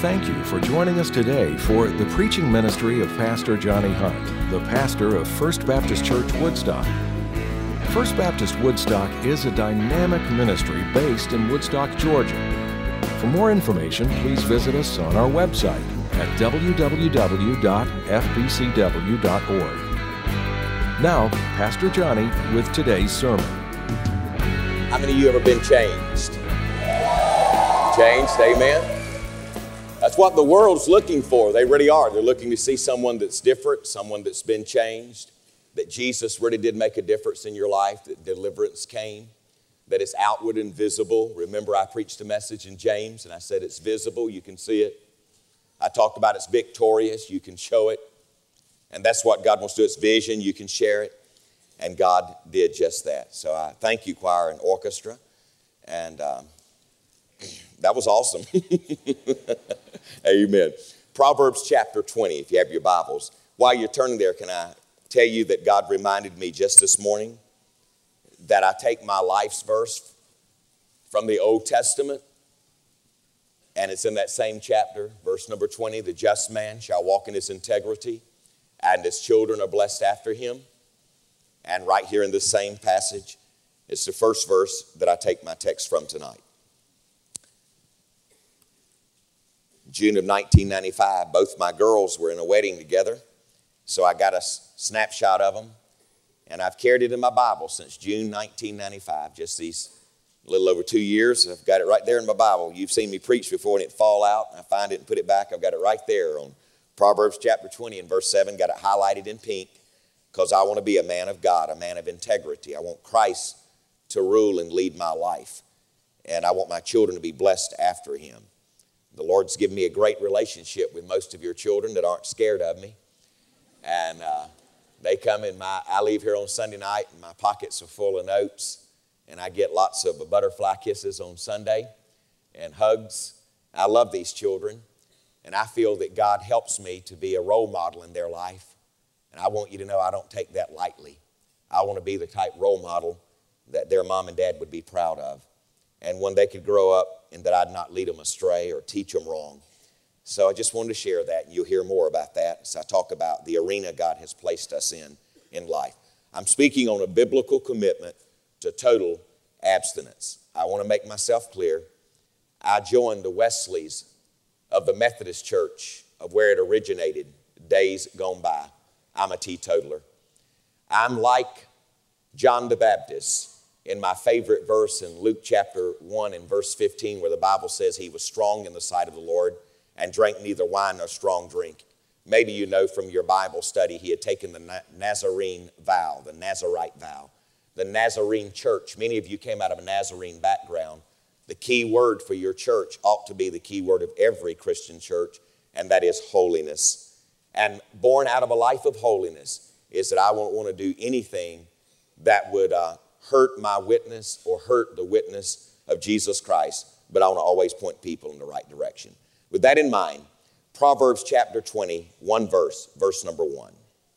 thank you for joining us today for the preaching ministry of Pastor Johnny Hunt, the pastor of First Baptist Church Woodstock. First Baptist Woodstock is a dynamic ministry based in Woodstock, Georgia. For more information, please visit us on our website at www.fbcw.org. Now, Pastor Johnny with today's sermon. How many of you ever been changed? Changed, amen? That's what the world's looking for. They really are. They're looking to see someone that's different, someone that's been changed, that Jesus really did make a difference in your life, that deliverance came, that it's outward and visible. Remember, I preached a message in James, and I said it's visible, you can see it. I talked about it's victorious, you can show it. And that's what God wants to do. It's vision, you can share it. And God did just that. So I thank you, choir and orchestra. And that was awesome. Amen. Proverbs chapter 20, if you have your Bibles. While you're turning there, can I tell you that God reminded me just this morning that I take my life's verse from the Old Testament, and it's in that same chapter, verse number 20, the just man shall walk in his integrity, and his children are blessed after him. And right here in this same passage, it's the first verse that I take my text from tonight. June of 1995, both my girls were in a wedding together, so I got a snapshot of them, and I've carried it in my Bible since June 1995, just these little over 2 years. I've got it right there in my Bible. You've seen me preach before and it fall out, and I find it and put it back. I've got it right there on Proverbs chapter 20 and verse 7, got it highlighted in pink, because I want to be a man of God, a man of integrity. I want Christ to rule and lead my life, and I want my children to be blessed after him. The Lord's given me a great relationship with most of your children that aren't scared of me. And they come in I leave here on Sunday night and my pockets are full of notes. And I get lots of butterfly kisses on Sunday and hugs. I love these children. And I feel that God helps me to be a role model in their life. And I want you to know I don't take that lightly. I want to be the type role model that their mom and dad would be proud of. And when they could grow up, and that I'd not lead them astray or teach them wrong. So I just wanted to share that, and you'll hear more about that as I talk about the arena God has placed us in life. I'm speaking on a biblical commitment to total abstinence. I want to make myself clear. I joined the Wesleys of the Methodist Church of where it originated days gone by. I'm a teetotaler. I'm like John the Baptist in my favorite verse in Luke chapter 1 and verse 15, where the Bible says he was strong in the sight of the Lord and drank neither wine nor strong drink. Maybe you know from your Bible study he had taken the Nazarene vow, the Nazarite vow, the Nazarene church. Many of you came out of a Nazarene background. The key word for your church ought to be the key word of every Christian church, and that is holiness. And born out of a life of holiness is that I won't want to do anything that would hurt my witness or hurt the witness of Jesus Christ, but I want to always point people in the right direction. With that in mind, Proverbs chapter 20, one verse number 1.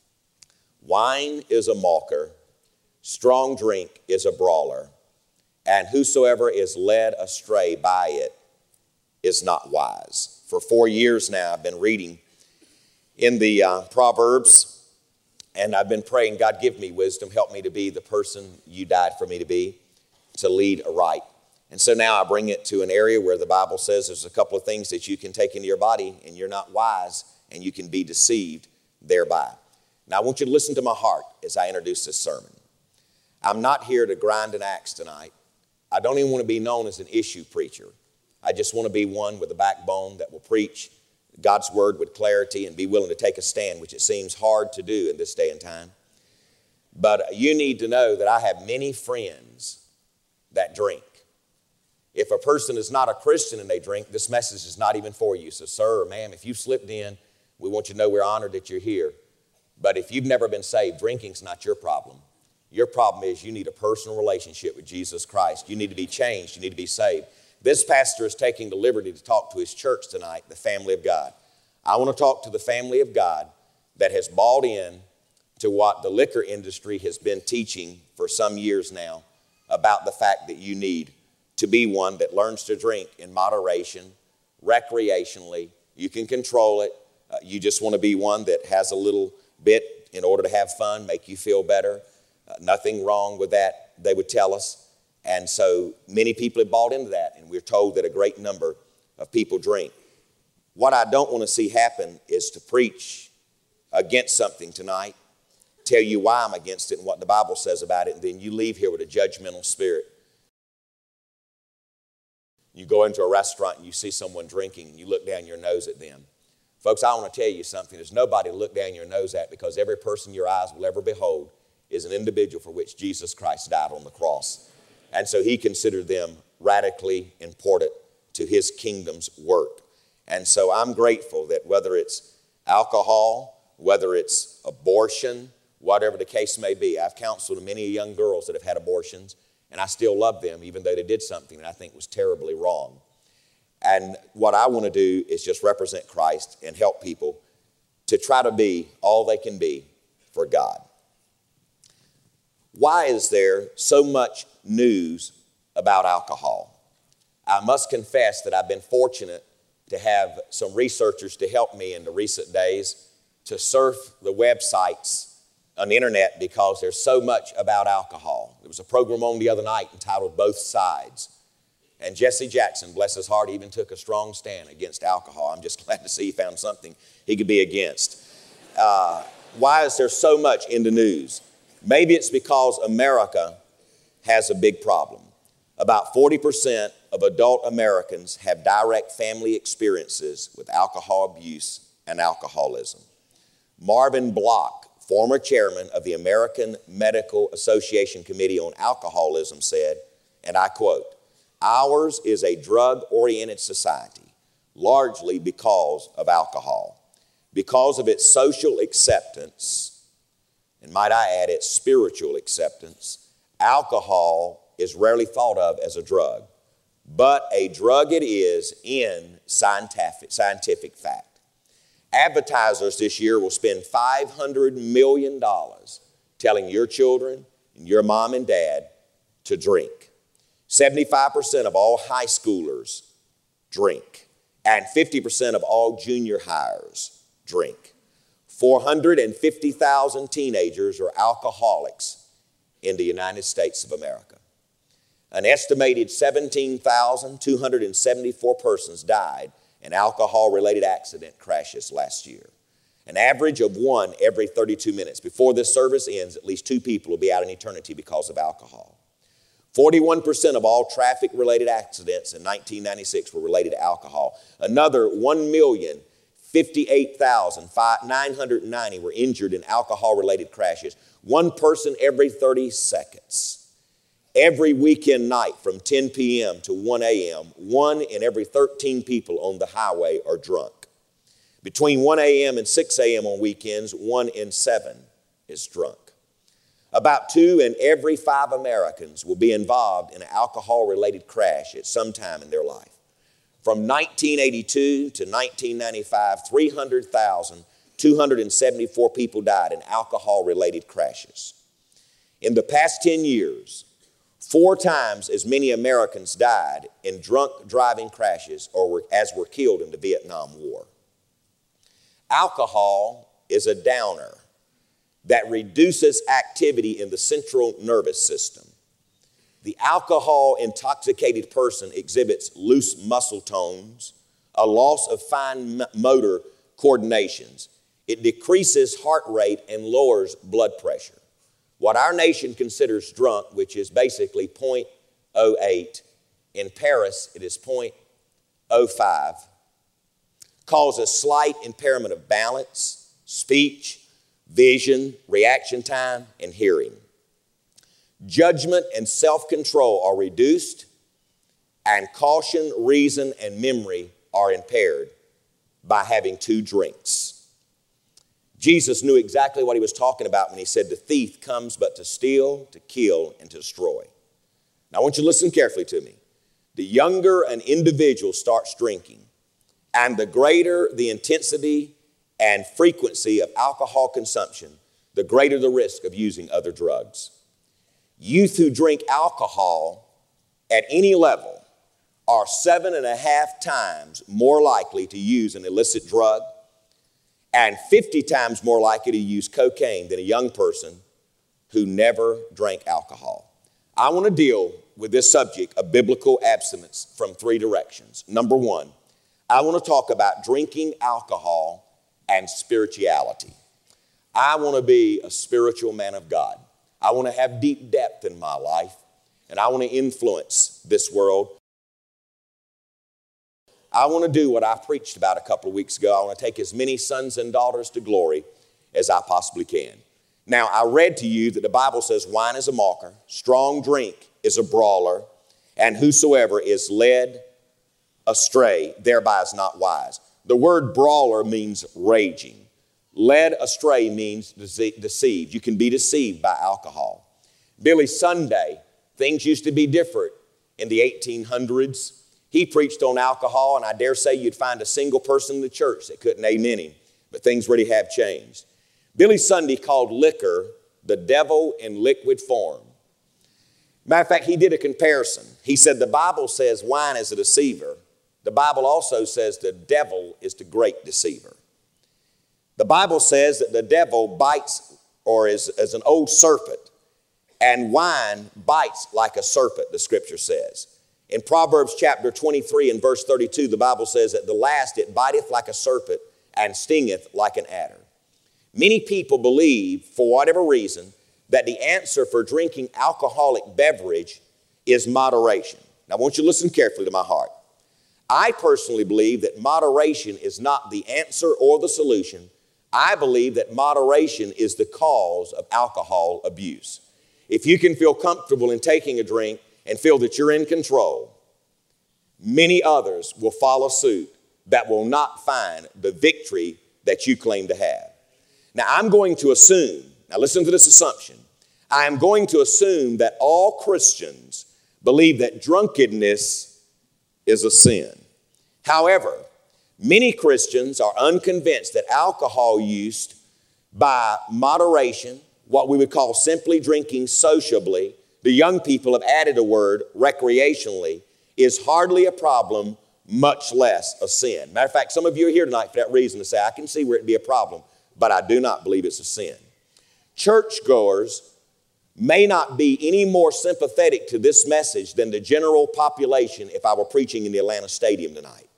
Wine is a mocker, strong drink is a brawler, and whosoever is led astray by it is not wise. For 4 years now, I've been reading in the Proverbs, and I've been praying, God, give me wisdom. Help me to be the person you died for me to be, to lead aright. And so now I bring it to an area where the Bible says there's a couple of things that you can take into your body, and you're not wise, and you can be deceived thereby. Now I want you to listen to my heart as I introduce this sermon. I'm not here to grind an axe tonight. I don't even want to be known as an issue preacher. I just want to be one with a backbone that will preach God's word with clarity and be willing to take a stand, which it seems hard to do in this day and time. But you need to know that I have many friends that drink. If a person is not a Christian and they drink, this message is not even for you. So sir or ma'am, if you've slipped in, we want you to know we're honored that you're here. But if you've never been saved, drinking's not your problem. Your problem is you need a personal relationship with Jesus Christ. You need to be changed. You need to be saved. This pastor is taking the liberty to talk to his church tonight, the family of God. I want to talk to the family of God that has bought in to what the liquor industry has been teaching for some years now about the fact that you need to be one that learns to drink in moderation, recreationally, You can control it. You just want to be one that has a little bit in order to have fun, make you feel better. Nothing wrong with that, they would tell us. And so many people have bought into that, and we're told that a great number of people drink. What I don't want to see happen is to preach against something tonight, tell you why I'm against it and what the Bible says about it, and then you leave here with a judgmental spirit. You go into a restaurant and you see someone drinking and you look down your nose at them. Folks, I want to tell you something. There's nobody to look down your nose at, because every person your eyes will ever behold is an individual for which Jesus Christ died on the cross. And so he considered them radically important to his kingdom's work. And so I'm grateful that whether it's alcohol, whether it's abortion, whatever the case may be, I've counseled many young girls that have had abortions, and I still love them even though they did something that I think was terribly wrong. And what I want to do is just represent Christ and help people to try to be all they can be for God. Why is there so much news about alcohol? I must confess that I've been fortunate to have some researchers to help me in the recent days to surf the websites on the internet, because there's so much about alcohol. There was a program on the other night entitled Both Sides. And Jesse Jackson, bless his heart, even took a strong stand against alcohol. I'm just glad to see he found something he could be against. Why is there so much in the news? Maybe it's because America has a big problem. About 40% of adult Americans have direct family experiences with alcohol abuse and alcoholism. Marvin Block, former chairman of the American Medical Association Committee on Alcoholism, said, and I quote, "Ours is a drug-oriented society, largely because of alcohol. Because of its social acceptance, and might I add, its spiritual acceptance, alcohol is rarely thought of as a drug, but a drug it is in scientific fact. Advertisers this year will spend $500 million telling your children and your mom and dad to drink. 75% of all high schoolers drink, and 50% of all junior hires drink. 450,000 teenagers are alcoholics in the United States of America. An estimated 17,274 persons died in alcohol-related accident crashes last year. An average of one every 32 minutes. Before this service ends, at least 2 people will be out in eternity because of alcohol. 41% of all traffic-related accidents in 1996 were related to alcohol. Another 1,058,990 were injured in alcohol-related crashes. 1 person every 30 seconds. Every weekend night from 10 p.m. to 1 a.m., 1 in every 13 people on the highway are drunk. Between 1 a.m. and 6 a.m. on weekends, 1 in 7 is drunk. About 2 in every 5 Americans will be involved in an alcohol-related crash at some time in their life. From 1982 to 1995, 300,274 people died in alcohol-related crashes. In the past 10 years, 4 times as many Americans died in drunk driving crashes as were killed in the Vietnam War. Alcohol is a downer that reduces activity in the central nervous system. The alcohol-intoxicated person exhibits loose muscle tones, a loss of fine motor coordinations. It decreases heart rate and lowers blood pressure. What our nation considers drunk, which is basically 0.08, in Paris it is 0.05, causes slight impairment of balance, speech, vision, reaction time, and hearing. Judgment and self-control are reduced, and caution, reason, and memory are impaired by having 2 drinks. Jesus knew exactly what he was talking about when he said the thief comes but to steal, to kill, and to destroy. Now I want you to listen carefully to me. The younger an individual starts drinking, and the greater the intensity and frequency of alcohol consumption, the greater the risk of using other drugs. Youth who drink alcohol at any level are 7.5 times more likely to use an illicit drug and 50 times more likely to use cocaine than a young person who never drank alcohol. I want to deal with this subject of biblical abstinence from 3 directions. Number 1, I want to talk about drinking alcohol and spirituality. I want to be a spiritual man of God. I want to have deep depth in my life, and I want to influence this world. I want to do what I preached about a couple of weeks ago. I want to take as many sons and daughters to glory as I possibly can. Now, I read to you that the Bible says wine is a mocker, strong drink is a brawler, and whosoever is led astray thereby is not wise. The word brawler means raging. Led astray means deceived. You can be deceived by alcohol. Billy Sunday, things used to be different in the 1800s. He preached on alcohol, and I dare say you'd find a single person in the church that couldn't amen him, but things really have changed. Billy Sunday called liquor the devil in liquid form. Matter of fact, he did a comparison. He said the Bible says wine is a deceiver. The Bible also says the devil is the great deceiver. The Bible says that the devil bites or is as an old serpent, and wine bites like a serpent, the scripture says. In Proverbs chapter 23 and verse 32, the Bible says, at the last it biteth like a serpent and stingeth like an adder. Many people believe, for whatever reason, that the answer for drinking alcoholic beverage is moderation. Now, I want you to listen carefully to my heart. I personally believe that moderation is not the answer or the solution. I believe that moderation is the cause of alcohol abuse. If you can feel comfortable in taking a drink and feel that you're in control, many others will follow suit that will not find the victory that you claim to have. Now, I'm going to assume, now listen to this assumption, I am going to assume that all Christians believe that drunkenness is a sin. However, many Christians are unconvinced that alcohol use by moderation, what we would call simply drinking sociably, the young people have added a word, recreationally, is hardly a problem, much less a sin. Matter of fact, some of you are here tonight for that reason to say, I can see where it'd be a problem, but I do not believe it's a sin. Churchgoers may not be any more sympathetic to this message than the general population if I were preaching in the Atlanta Stadium tonight.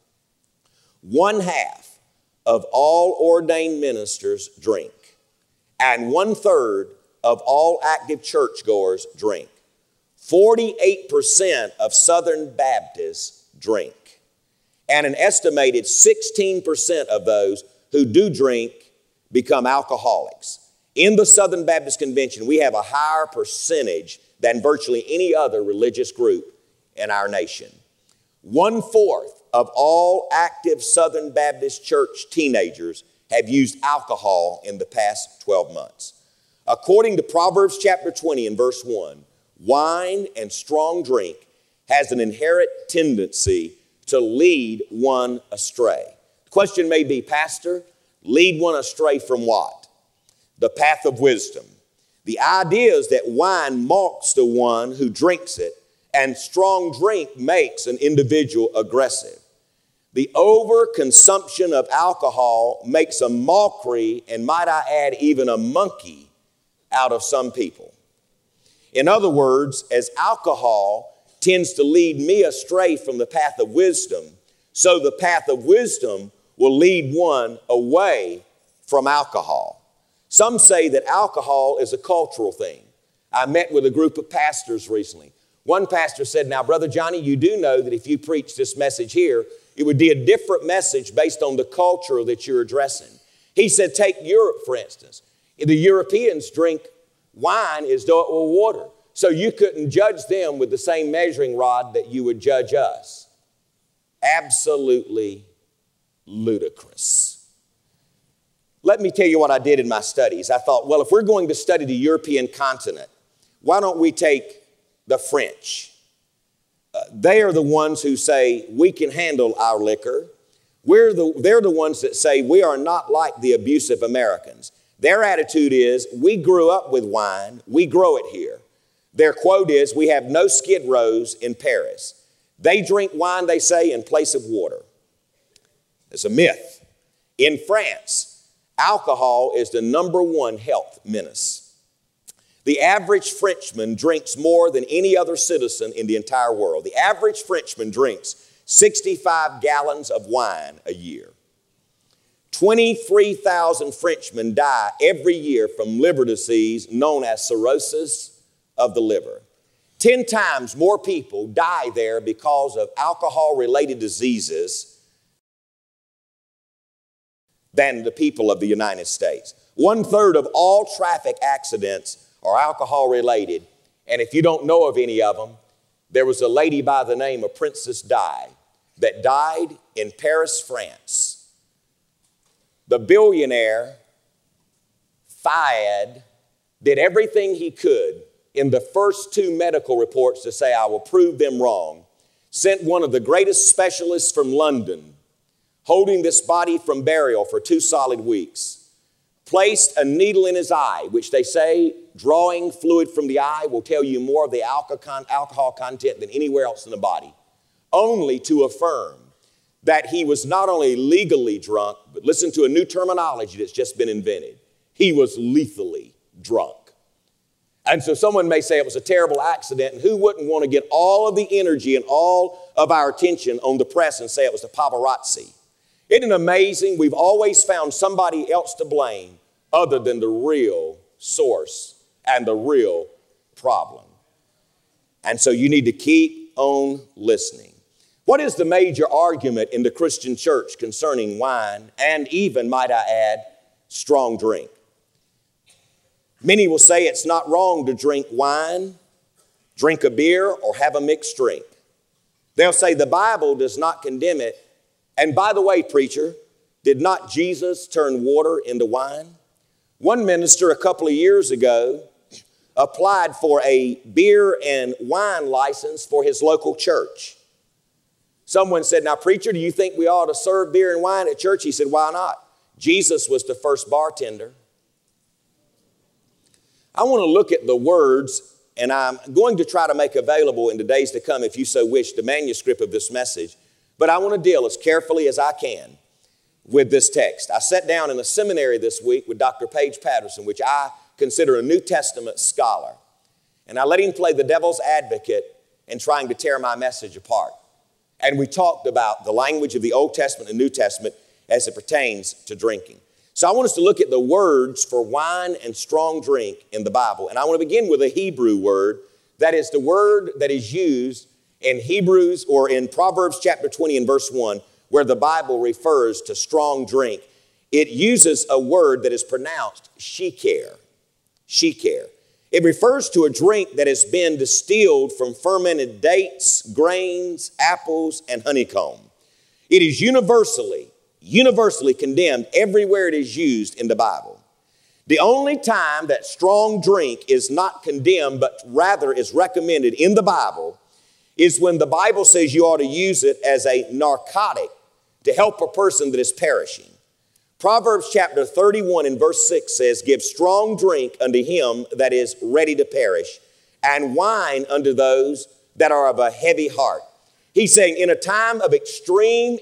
1/2 of all ordained ministers drink, and 1/3 of all active churchgoers drink. 48% of Southern Baptists drink, and an estimated 16% of those who do drink become alcoholics. In the Southern Baptist Convention, we have a higher percentage than virtually any other religious group in our nation. 1/4 of all active Southern Baptist church teenagers have used alcohol in the past 12 months. According to Proverbs chapter 20 and verse 1, wine and strong drink has an inherent tendency to lead one astray. The question may be, Pastor, lead one astray from what? The path of wisdom. The idea is that wine mocks the one who drinks it, and strong drink makes an individual aggressive. The overconsumption of alcohol makes a mockery, and might I add, even a monkey out of some people. In other words, as alcohol tends to lead me astray from the path of wisdom, so the path of wisdom will lead one away from alcohol. Some say that alcohol is a cultural thing. I met with a group of pastors recently. One pastor said, now, Brother Johnny, you do know that if you preach this message here, it would be a different message based on the culture that you're addressing. He said, take Europe, for instance. The Europeans drink wine as though it were water. So you couldn't judge them with the same measuring rod that you would judge us. Absolutely ludicrous. Let me tell you what I did in my studies. I thought, well, if we're going to study the European continent, why don't we take the French? They are the ones who say we can handle our liquor. They're the ones that say we are not like the abusive Americans. Their attitude is we grew up with wine, we grow it here. Their quote is we have no Skid Rows in Paris. They drink wine, they say, in place of water. It's a myth. In France, alcohol is the number one health menace. The average Frenchman drinks more than any other citizen in the entire world. The average Frenchman drinks 65 gallons of wine a year. 23,000 Frenchmen die every year from liver disease known as cirrhosis of the liver. 10 times more people die there because of alcohol-related diseases than the people of the United States. 1/3 of all traffic accidents are alcohol-related, and if you don't know of any of them, there was a lady by the name of Princess Di that died in Paris, France. The billionaire, Fayed, did everything he could in the first 2 medical reports to say, I will prove them wrong, sent one of the greatest specialists from London, holding this body from burial for 2 solid weeks, placed a needle in his eye, which they say drawing fluid from the eye will tell you more of the alcohol content than anywhere else in the body, only to affirm that he was not only legally drunk, but listen to a new terminology that's just been invented. He was lethally drunk. And so someone may say it was a terrible accident, and who wouldn't want to get all of the energy and all of our attention on the press and say it was the paparazzi? Isn't it amazing? We've always found somebody else to blame other than the real source and the real problem. And so you need to keep on listening. What is the major argument in the Christian church concerning wine and even, might I add, strong drink? Many will say it's not wrong to drink wine, drink a beer, or have a mixed drink. They'll say the Bible does not condemn it. And by the way, preacher, did not Jesus turn water into wine? One minister a couple of years ago applied for a beer and wine license for his local church. Someone said, now, preacher, do you think we ought to serve beer and wine at church? He said, why not? Jesus was the first bartender. I want to look at the words, and I'm going to try to make available in the days to come, if you so wish, the manuscript of this message. But I want to deal as carefully as I can with this text. I sat down in a seminary this week with Dr. Paige Patterson, which I consider a New Testament scholar. And I let him play the devil's advocate in trying to tear my message apart. And we talked about the language of the Old Testament and New Testament as it pertains to drinking. So I want us to look at the words for wine and strong drink in the Bible. And I want to begin with a Hebrew word. That is the word that is used in Hebrews or in Proverbs chapter 20 and verse 1, where the Bible refers to strong drink. It uses a word that is pronounced sheker. Sheker. It refers to a drink that has been distilled from fermented dates, grains, apples, and honeycomb. It is universally condemned everywhere it is used in the Bible. The only time that strong drink is not condemned, but rather is recommended in the Bible, is when the Bible says you ought to use it as a narcotic to help a person that is perishing. Proverbs chapter 31 and verse 6 says, give strong drink unto him that is ready to perish, and wine unto those that are of a heavy heart. He's saying in a time of extreme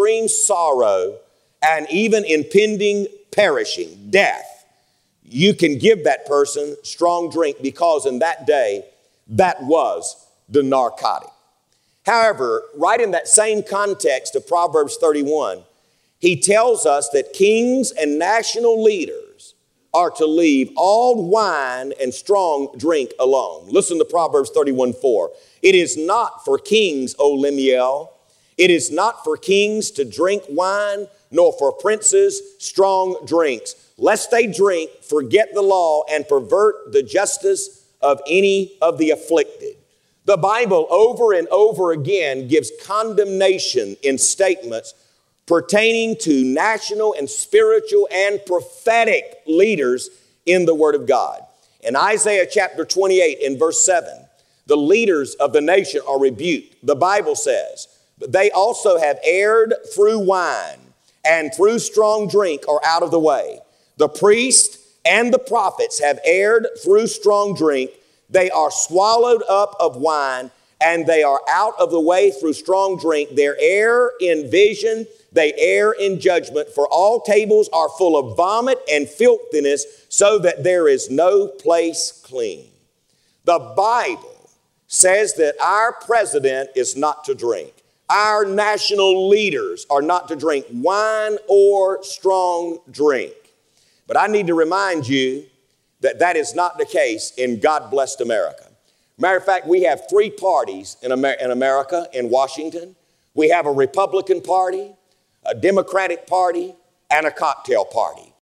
sorrow and even impending perishing, death, you can give that person strong drink because in that day, that was the narcotic. However, right in that same context of Proverbs 31, he tells us that kings and national leaders are to leave all wine and strong drink alone. Listen to Proverbs 31:4. It is not for kings, O Lemuel. It is not for kings to drink wine, nor for princes strong drinks, lest they drink, forget the law, and pervert the justice of any of the afflicted. The Bible over and over again gives condemnation in statements pertaining to national and spiritual and prophetic leaders in the Word of God. In Isaiah chapter 28 in verse 7, the leaders of the nation are rebuked. The Bible says, but they also have erred through wine and through strong drink are out of the way. The priest and the prophets have erred through strong drink. They are swallowed up of wine and they are out of the way through strong drink. They err in vision, they err in judgment, for all tables are full of vomit and filthiness, so that there is no place clean. The Bible says that our president is not to drink. Our national leaders are not to drink wine or strong drink. But I need to remind you that that is not the case in God-blessed America. Matter of fact, we have three parties in America, in Washington. We have a Republican Party, a Democratic Party, and a cocktail party.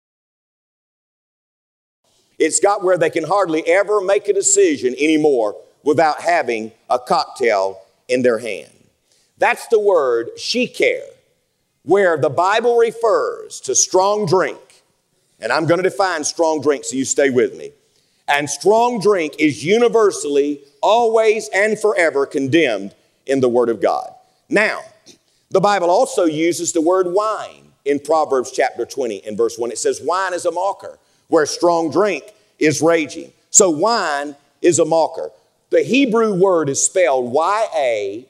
It's got where they can hardly ever make a decision anymore without having a cocktail in their hand. That's the word sheker, where the Bible refers to strong drink. And I'm going to define strong drink, so you stay with me. And strong drink is universally, always, and forever condemned in the Word of God. Now, the Bible also uses the word wine in Proverbs chapter 20 and verse 1. It says wine is a mocker, where strong drink is raging. So wine is a mocker. The Hebrew word is spelled Y-A-Y-I-N.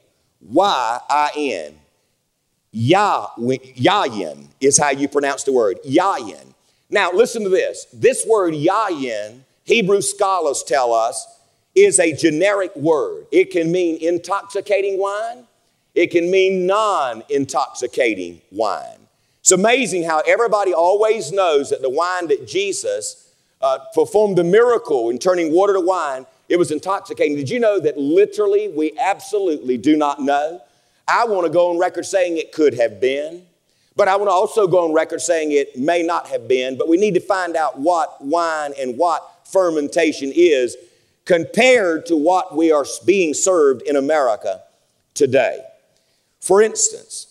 Yayin is how you pronounce the word, yayin. Now, listen to this. This word yayin, Hebrew scholars tell us, is a generic word. It can mean intoxicating wine. It can mean non-intoxicating wine. It's amazing how everybody always knows that the wine that Jesus performed the miracle in turning water to wine, it was intoxicating. Did you know that literally we absolutely do not know? I want to go on record saying it could have been, but I want to also go on record saying it may not have been, but we need to find out what wine and what fermentation is compared to what we are being served in America today. For instance,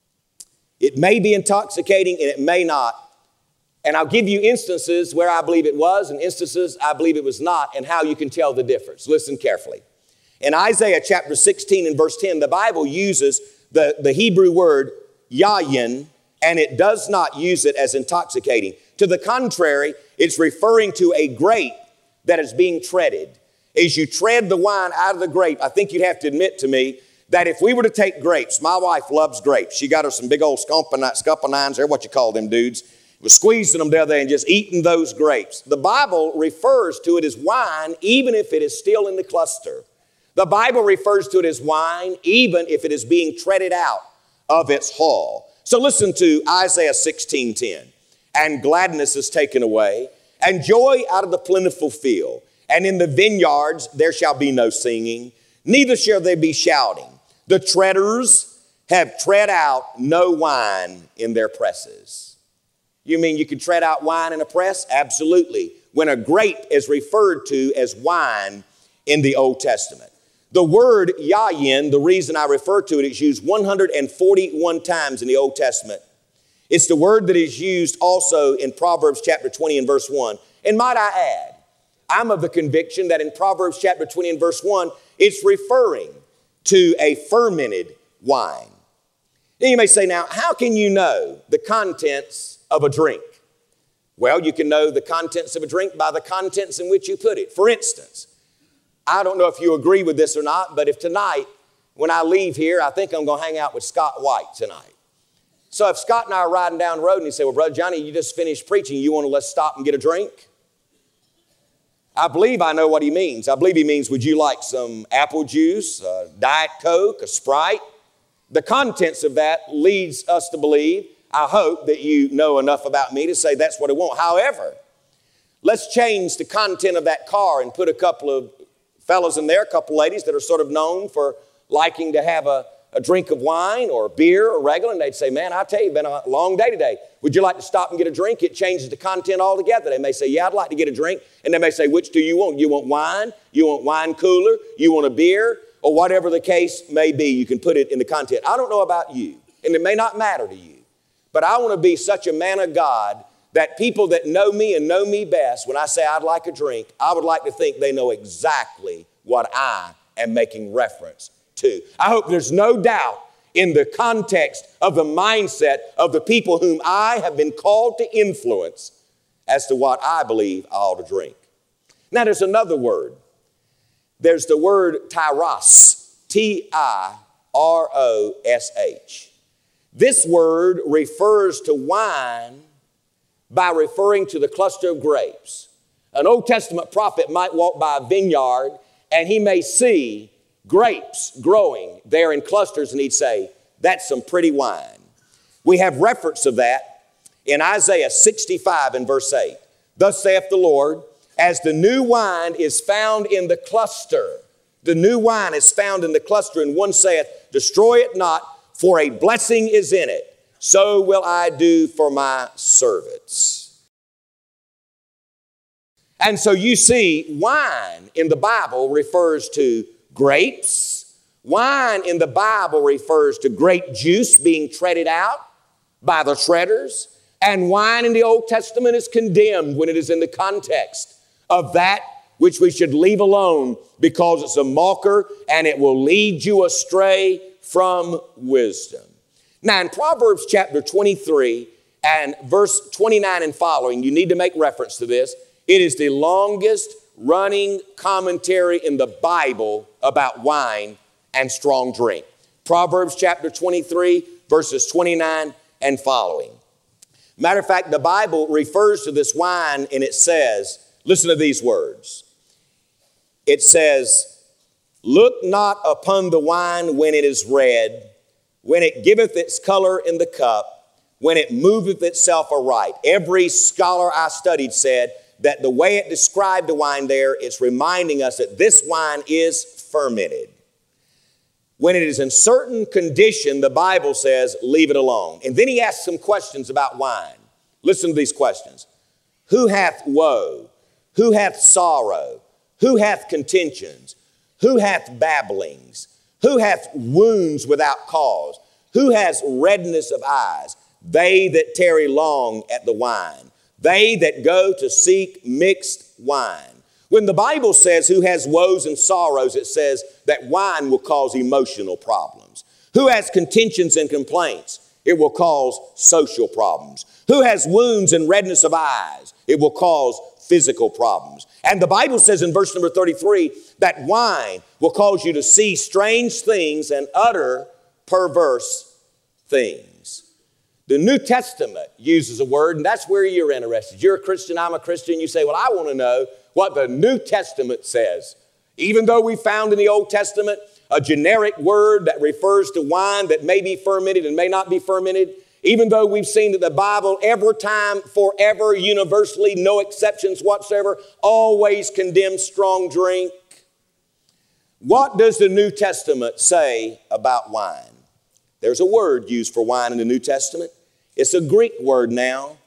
it may be intoxicating and it may not. And I'll give you instances where I believe it was and instances I believe it was not, and how you can tell the difference. Listen carefully. In Isaiah chapter 16 and verse 10, the Bible uses the Hebrew word yayin, and it does not use it as intoxicating. To the contrary, it's referring to a grape that is being treaded. As you tread the wine out of the grape, I think you'd have to admit to me that if we were to take grapes, my wife loves grapes. She got her some big old scuppernines, they're what you call them dudes. Was squeezing them down there and just eating those grapes. The Bible refers to it as wine even if it is still in the cluster. The Bible refers to it as wine even if it is being treaded out of its hull. So listen to Isaiah 16:10. And gladness is taken away, and joy out of the plentiful field. And in the vineyards there shall be no singing, neither shall there be shouting. The treaders have tread out no wine in their presses. You mean you can tread out wine in a press? Absolutely. When a grape is referred to as wine in the Old Testament. The word yayin, the reason I refer to it, is used 141 times in the Old Testament. It's the word that is used also in Proverbs chapter 20 and verse 1. And might I add, I'm of the conviction that in Proverbs chapter 20 and verse 1, it's referring to a fermented wine. Then you may say, now, how can you know the contents of a drink? Well, you can know the contents of a drink by the contents in which you put it. For instance, I don't know if you agree with this or not, but if tonight, when I leave here, I think I'm going to hang out with Scott White tonight. So if Scott and I are riding down the road and he said, well, Brother Johnny, you just finished preaching. You want to let's stop and get a drink? I believe I know what he means. I believe he means, would you like some apple juice, a Diet Coke, a Sprite? The contents of that leads us to believe, I hope that you know enough about me to say that's what I want. However, let's change the content of that car and put a couple of fellas in there, a couple ladies that are sort of known for liking to have a drink of wine or beer or regular, and they'd say, man, I tell you, it's been a long day today. Would you like to stop and get a drink? It changes the content altogether. They may say, yeah, I'd like to get a drink. And they may say, which do you want? You want wine? You want wine cooler? You want a beer? Or whatever the case may be, you can put it in the content. I don't know about you, and it may not matter to you, but I want to be such a man of God that people that know me and know me best, when I say I'd like a drink, I would like to think they know exactly what I am making reference to. I hope there's no doubt in the context of the mindset of the people whom I have been called to influence as to what I believe I ought to drink. Now there's another word. There's the word tyros, T-I-R-O-S-H. This word refers to wine by referring to the cluster of grapes. An Old Testament prophet might walk by a vineyard and he may see grapes growing there in clusters and he'd say, that's some pretty wine. We have reference of that in Isaiah 65 and verse 8. Thus saith the Lord, as the new wine is found in the cluster, the new wine is found in the cluster, and one saith, destroy it not, for a blessing is in it. So will I do for my servants. And so you see, wine in the Bible refers to grapes. Wine in the Bible refers to grape juice being treaded out by the shredders. And wine in the Old Testament is condemned when it is in the context of that which we should leave alone because it's a mocker and it will lead you astray from wisdom. Now in Proverbs chapter 23 and verse 29 and following, you need to make reference to this. It is the longest running commentary in the Bible about wine and strong drink. Proverbs chapter 23 verses 29 and following. Matter of fact, the Bible refers to this wine and it says, listen to these words. It says, look not upon the wine when it is red, when it giveth its color in the cup, when it moveth itself aright. Every scholar I studied said that the way it described the wine there, it's reminding us that this wine is fermented. When it is in certain condition, the Bible says, leave it alone. And then he asks some questions about wine. Listen to these questions. Who hath woe? Who hath sorrow? Who hath contentions? Who hath babblings? Who hath wounds without cause? Who has redness of eyes? They that tarry long at the wine. They that go to seek mixed wine. When the Bible says who has woes and sorrows, it says that wine will cause emotional problems. Who has contentions and complaints? It will cause social problems. Who has wounds and redness of eyes? It will cause physical problems. And the Bible says in verse number 33 that wine will cause you to see strange things and utter perverse things. The New Testament uses a word, and that's where you're interested. You're a Christian, I'm a Christian. You say, well, I want to know what the New Testament says. Even though we found in the Old Testament a generic word that refers to wine that may be fermented and may not be fermented, even though we've seen that the Bible every time, forever, universally, no exceptions whatsoever, always condemns strong drink. What does the New Testament say about wine? There's a word used for wine in the New Testament. It's a Greek word now,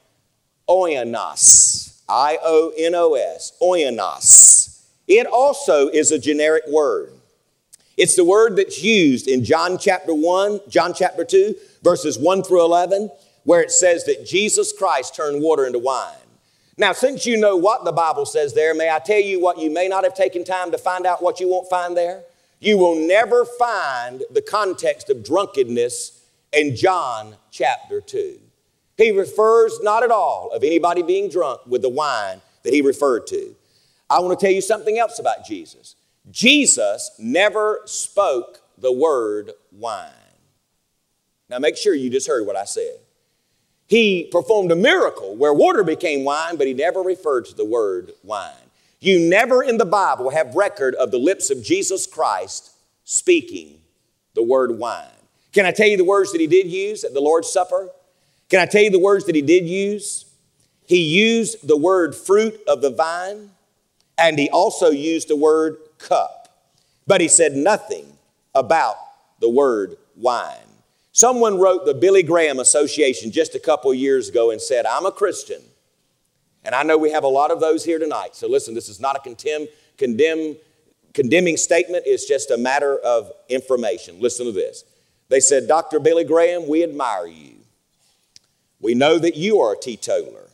oinos, I-O-N-O-S, oinos. It also is a generic word. It's the word that's used in John chapter 2, verses 1 through 11, where it says that Jesus Christ turned water into wine. Now, since you know what the Bible says there, may I tell you what you may not have taken time to find out what you won't find there? You will never find the context of drunkenness in John chapter 2. He refers not at all of anybody being drunk with the wine that he referred to. I want to tell you something else about Jesus. Jesus never spoke the word wine. Now make sure you just heard what I said. He performed a miracle where water became wine, but he never referred to the word wine. You never in the Bible have record of the lips of Jesus Christ speaking the word wine. Can I tell you the words that he did use at the Lord's Supper? Can I tell you the words that he did use? He used the word fruit of the vine, and he also used the word cup. But he said nothing about the word wine. Someone wrote the Billy Graham Association just a couple years ago and said, I'm a Christian. And I know we have a lot of those here tonight. So listen, this is not a condemning statement. It's just a matter of information. Listen to this. They said, Dr. Billy Graham, we admire you. We know that you are a teetotaler.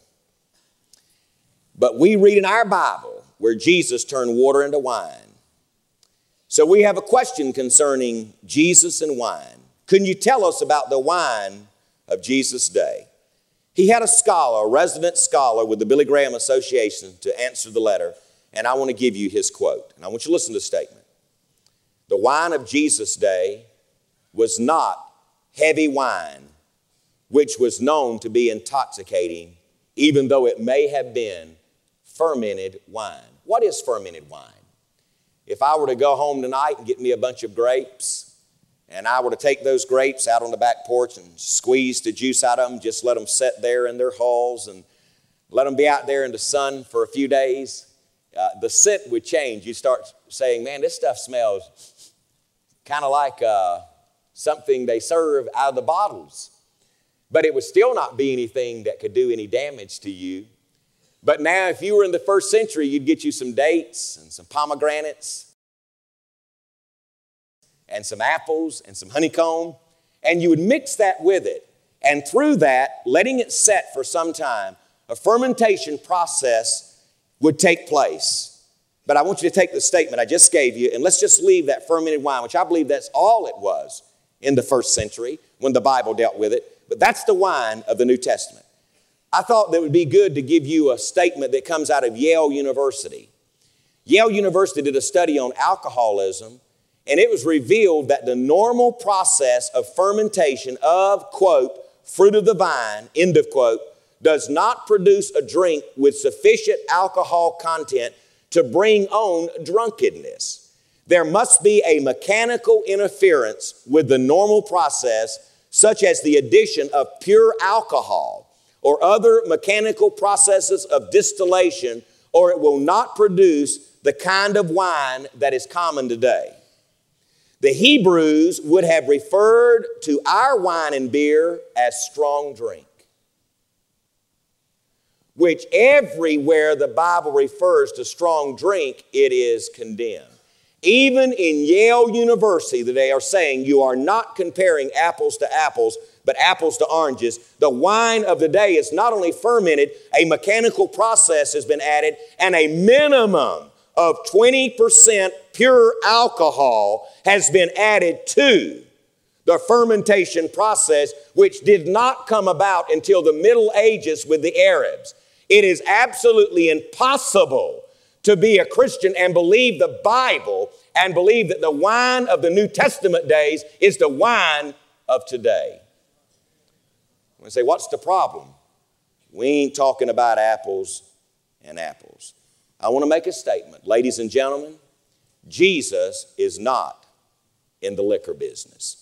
But we read in our Bible where Jesus turned water into wine. So we have a question concerning Jesus and wine. Can you tell us about the wine of Jesus' day? He had a scholar, a resident scholar with the Billy Graham Association to answer the letter, and I want to give you his quote. And I want you to listen to the statement. The wine of Jesus' day was not heavy wine, which was known to be intoxicating, even though it may have been fermented wine. What is fermented wine? If I were to go home tonight and get me a bunch of grapes, and I were to take those grapes out on the back porch and squeeze the juice out of them, just let them sit there in their hulls and let them be out there in the sun for a few days, the scent would change. You start saying, man, this stuff smells kind of like something they serve out of the bottles. But it would still not be anything that could do any damage to you. But now if you were in the first century, you'd get you some dates and some pomegranates and some apples and some honeycomb, and you would mix that with it. And through that, letting it set for some time, a fermentation process would take place. But I want you to take the statement I just gave you, and let's just leave that fermented wine, which I believe that's all it was in the first century when the Bible dealt with it. But that's the wine of the New Testament. I thought that it would be good to give you a statement that comes out of Yale University. Yale University did a study on alcoholism, and it was revealed that the normal process of fermentation of, quote, fruit of the vine, end of quote, does not produce a drink with sufficient alcohol content to bring on drunkenness. There must be a mechanical interference with the normal process, such as the addition of pure alcohol or other mechanical processes of distillation, or it will not produce the kind of wine that is common today. The Hebrews would have referred to our wine and beer as strong drink, which everywhere the Bible refers to strong drink, it is condemned. Even in Yale University, they are saying you are not comparing apples to apples, but apples to oranges. The wine of the day is not only fermented, a mechanical process has been added, and a minimum of 20% pure alcohol has been added to the fermentation process, which did not come about until the Middle Ages with the Arabs. It is absolutely impossible to be a Christian and believe the Bible and believe that the wine of the New Testament days is the wine of today. We say, what's the problem? We ain't talking about apples and apples. I want to make a statement. Ladies and gentlemen, Jesus is not in the liquor business.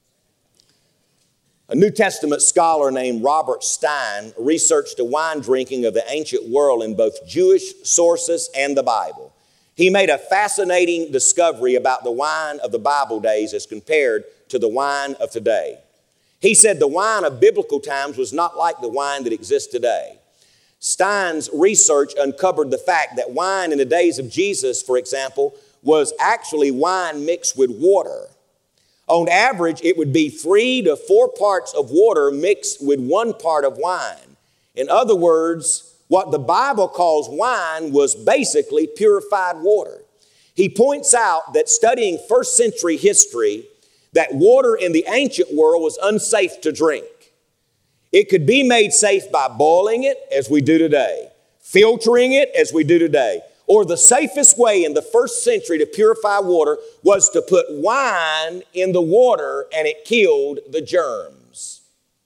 A New Testament scholar named Robert Stein researched the wine drinking of the ancient world in both Jewish sources and the Bible. He made a fascinating discovery about the wine of the Bible days as compared to the wine of today. He said the wine of biblical times was not like the wine that exists today. Stein's research uncovered the fact that wine in the days of Jesus, for example, was actually wine mixed with water. On average, it would be 3 to 4 parts of water mixed with 1 part of wine. In other words, what the Bible calls wine was basically purified water. He points out that studying first century history, that water in the ancient world was unsafe to drink. It could be made safe by boiling it, as we do today, filtering it, as we do today. Or the safest way in the first century to purify water was to put wine in the water, and it killed the germs.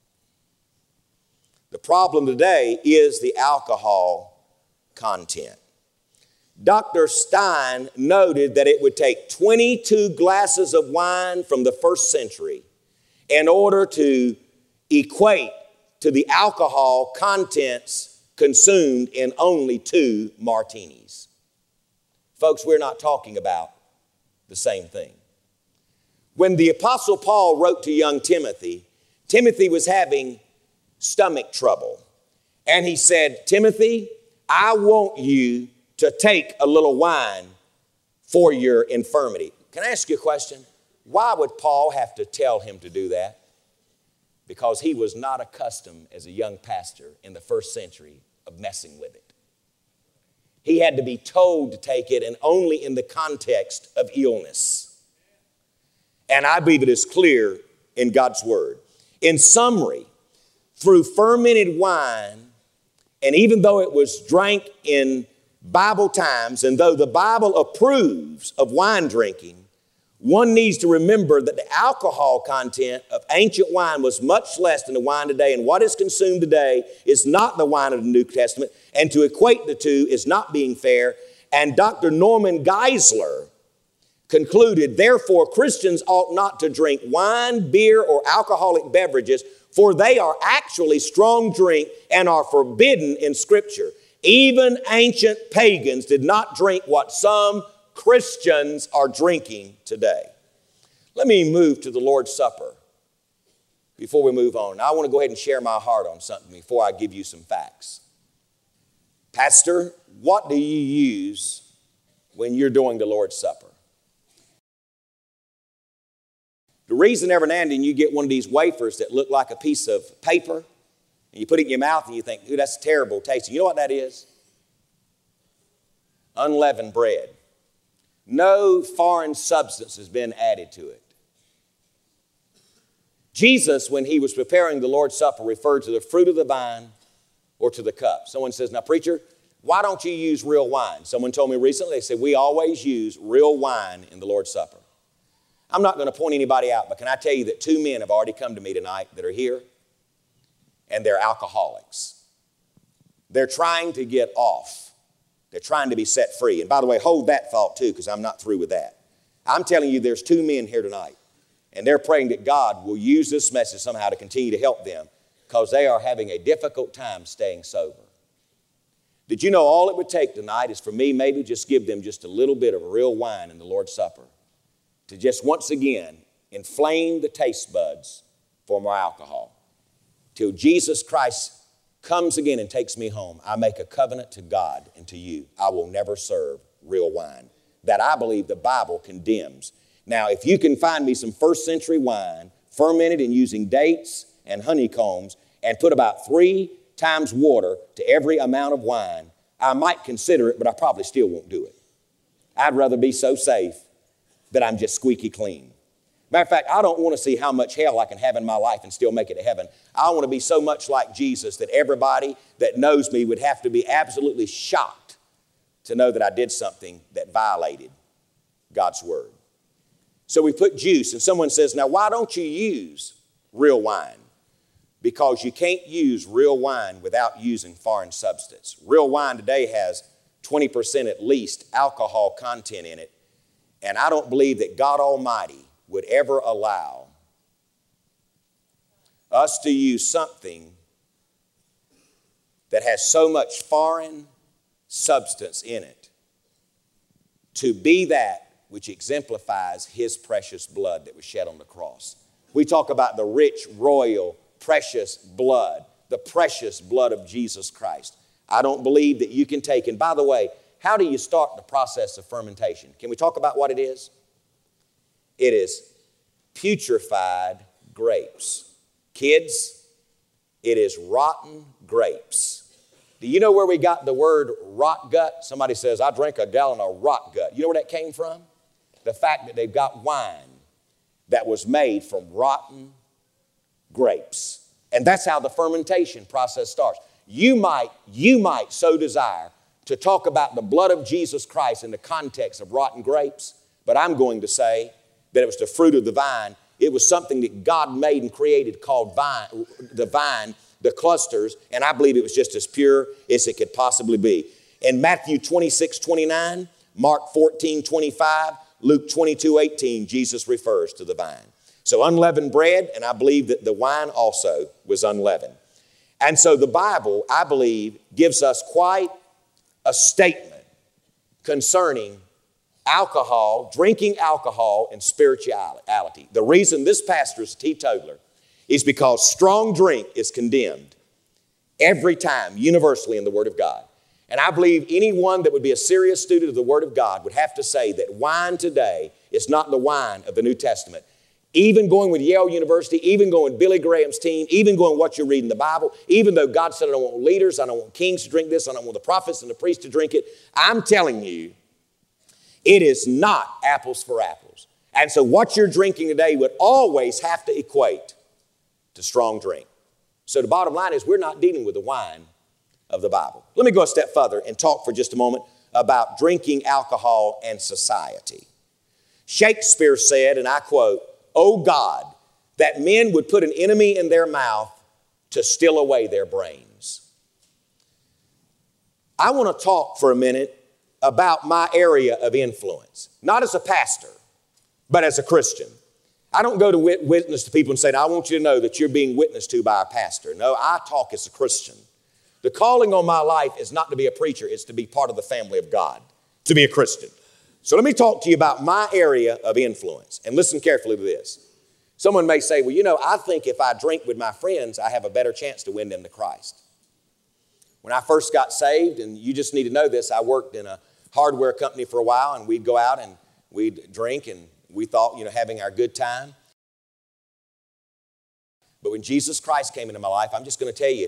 The problem today is the alcohol content. Dr. Stein noted that it would take 22 glasses of wine from the first century in order to equate to the alcohol contents consumed in only 2 martinis. Folks, we're not talking about the same thing. When the Apostle Paul wrote to young Timothy, Timothy was having stomach trouble. And he said, Timothy, I want you to take a little wine for your infirmity. Can I ask you a question? Why would Paul have to tell him to do that? Because he was not accustomed as a young pastor in the first century of messing with it. He had to be told to take it, and only in the context of illness. And I believe it is clear in God's word. In summary, through fermented wine, and even though it was drank in Bible times, and though the Bible approves of wine drinking, one needs to remember that the alcohol content of ancient wine was much less than the wine today, and what is consumed today is not the wine of the New Testament, and to equate the two is not being fair. And Dr. Norman Geisler concluded, therefore, Christians ought not to drink wine, beer, or alcoholic beverages, for they are actually strong drink and are forbidden in Scripture. Even ancient pagans did not drink what some Christians are drinking today. Let me move to the Lord's Supper before we move on. Now, I want to go ahead and share my heart on something before I give you some facts. Pastor, what do you use when you're doing the Lord's Supper? The reason every now and then you get one of these wafers that look like a piece of paper, and you put it in your mouth and you think, ooh, that's terrible tasting. You know what that is? Unleavened bread. No foreign substance has been added to it. Jesus, when he was preparing the Lord's Supper, referred to the fruit of the vine or to the cup. Someone says, now preacher, why don't you use real wine? Someone told me recently, they said, we always use real wine in the Lord's Supper. I'm not going to point anybody out, but can I tell you that 2 men have already come to me tonight that are here, and they're alcoholics. They're trying to get off. They're trying to be set free. And by the way, hold that thought too, because I'm not through with that. I'm telling you, there's 2 men here tonight, and they're praying that God will use this message somehow to continue to help them, because they are having a difficult time staying sober. Did you know all it would take tonight is for me maybe just give them just a little bit of real wine in the Lord's Supper to just once again inflame the taste buds for more alcohol. Till Jesus Christ comes again and takes me home, I make a covenant to God and to you. I will never serve real wine. That I believe the Bible condemns. Now, if you can find me some first century wine, fermented and using dates and honeycombs, and put about 3 times water to every amount of wine, I might consider it, but I probably still won't do it. I'd rather be so safe that I'm just squeaky clean. Matter of fact, I don't want to see how much hell I can have in my life and still make it to heaven. I want to be so much like Jesus that everybody that knows me would have to be absolutely shocked to know that I did something that violated God's word. So we put juice, and someone says, now why don't you use real wine? Because you can't use real wine without using foreign substance. Real wine today has 20% at least alcohol content in it, and I don't believe that God Almighty would ever allow us to use something that has so much foreign substance in it to be that which exemplifies His precious blood that was shed on the cross. We talk about the rich, royal, precious blood, the precious blood of Jesus Christ. I don't believe that you can take, and by the way, how do you start the process of fermentation? Can we talk about what it is? It is putrefied grapes. Kids, it is rotten grapes. Do you know where we got the word rot gut? Somebody says, I drank a gallon of rot gut. You know where that came from? The fact that they've got wine that was made from rotten grapes. And that's how the fermentation process starts. You might so desire to talk about the blood of Jesus Christ in the context of rotten grapes, but I'm going to say that it was the fruit of the vine. It was something that God made and created called vine, the clusters, and I believe it was just as pure as it could possibly be. In Matthew 26:29, Mark 14:25, Luke 22:18, Jesus refers to the vine. So unleavened bread, and I believe that the wine also was unleavened. And so the Bible, I believe, gives us quite a statement concerning alcohol, drinking alcohol, and spirituality. The reason this pastor is a teetotaler is because strong drink is condemned every time, universally in the Word of God. And I believe anyone that would be a serious student of the Word of God would have to say that wine today is not the wine of the New Testament. Even going with Yale University, even going with Billy Graham's team, even going what you read in the Bible, even though God said I don't want leaders, I don't want kings to drink this, I don't want the prophets and the priests to drink it, I'm telling you, it is not apples for apples. And so what you're drinking today would always have to equate to strong drink. So the bottom line is we're not dealing with the wine of the Bible. Let me go a step further and talk for just a moment about drinking alcohol and society. Shakespeare said, and I quote, "Oh God, that men would put an enemy in their mouth to steal away their brains." I want to talk for a minute about my area of influence, not as a pastor, but as a Christian. I don't go to witness to people and say, "I want you to know that you're being witnessed to by a pastor." No, I talk as a Christian. The calling on my life is not to be a preacher, it's to be part of the family of God, to be a Christian. So let me talk to you about my area of influence, and listen carefully to this. Someone may say, "Well, I think if I drink with my friends, I have a better chance to win them to Christ." When I first got saved, and you just need to know this, I worked in a hardware company for a while, and we'd go out and we'd drink, and we thought, having our good time. But when Jesus Christ came into my life, I'm just going to tell you,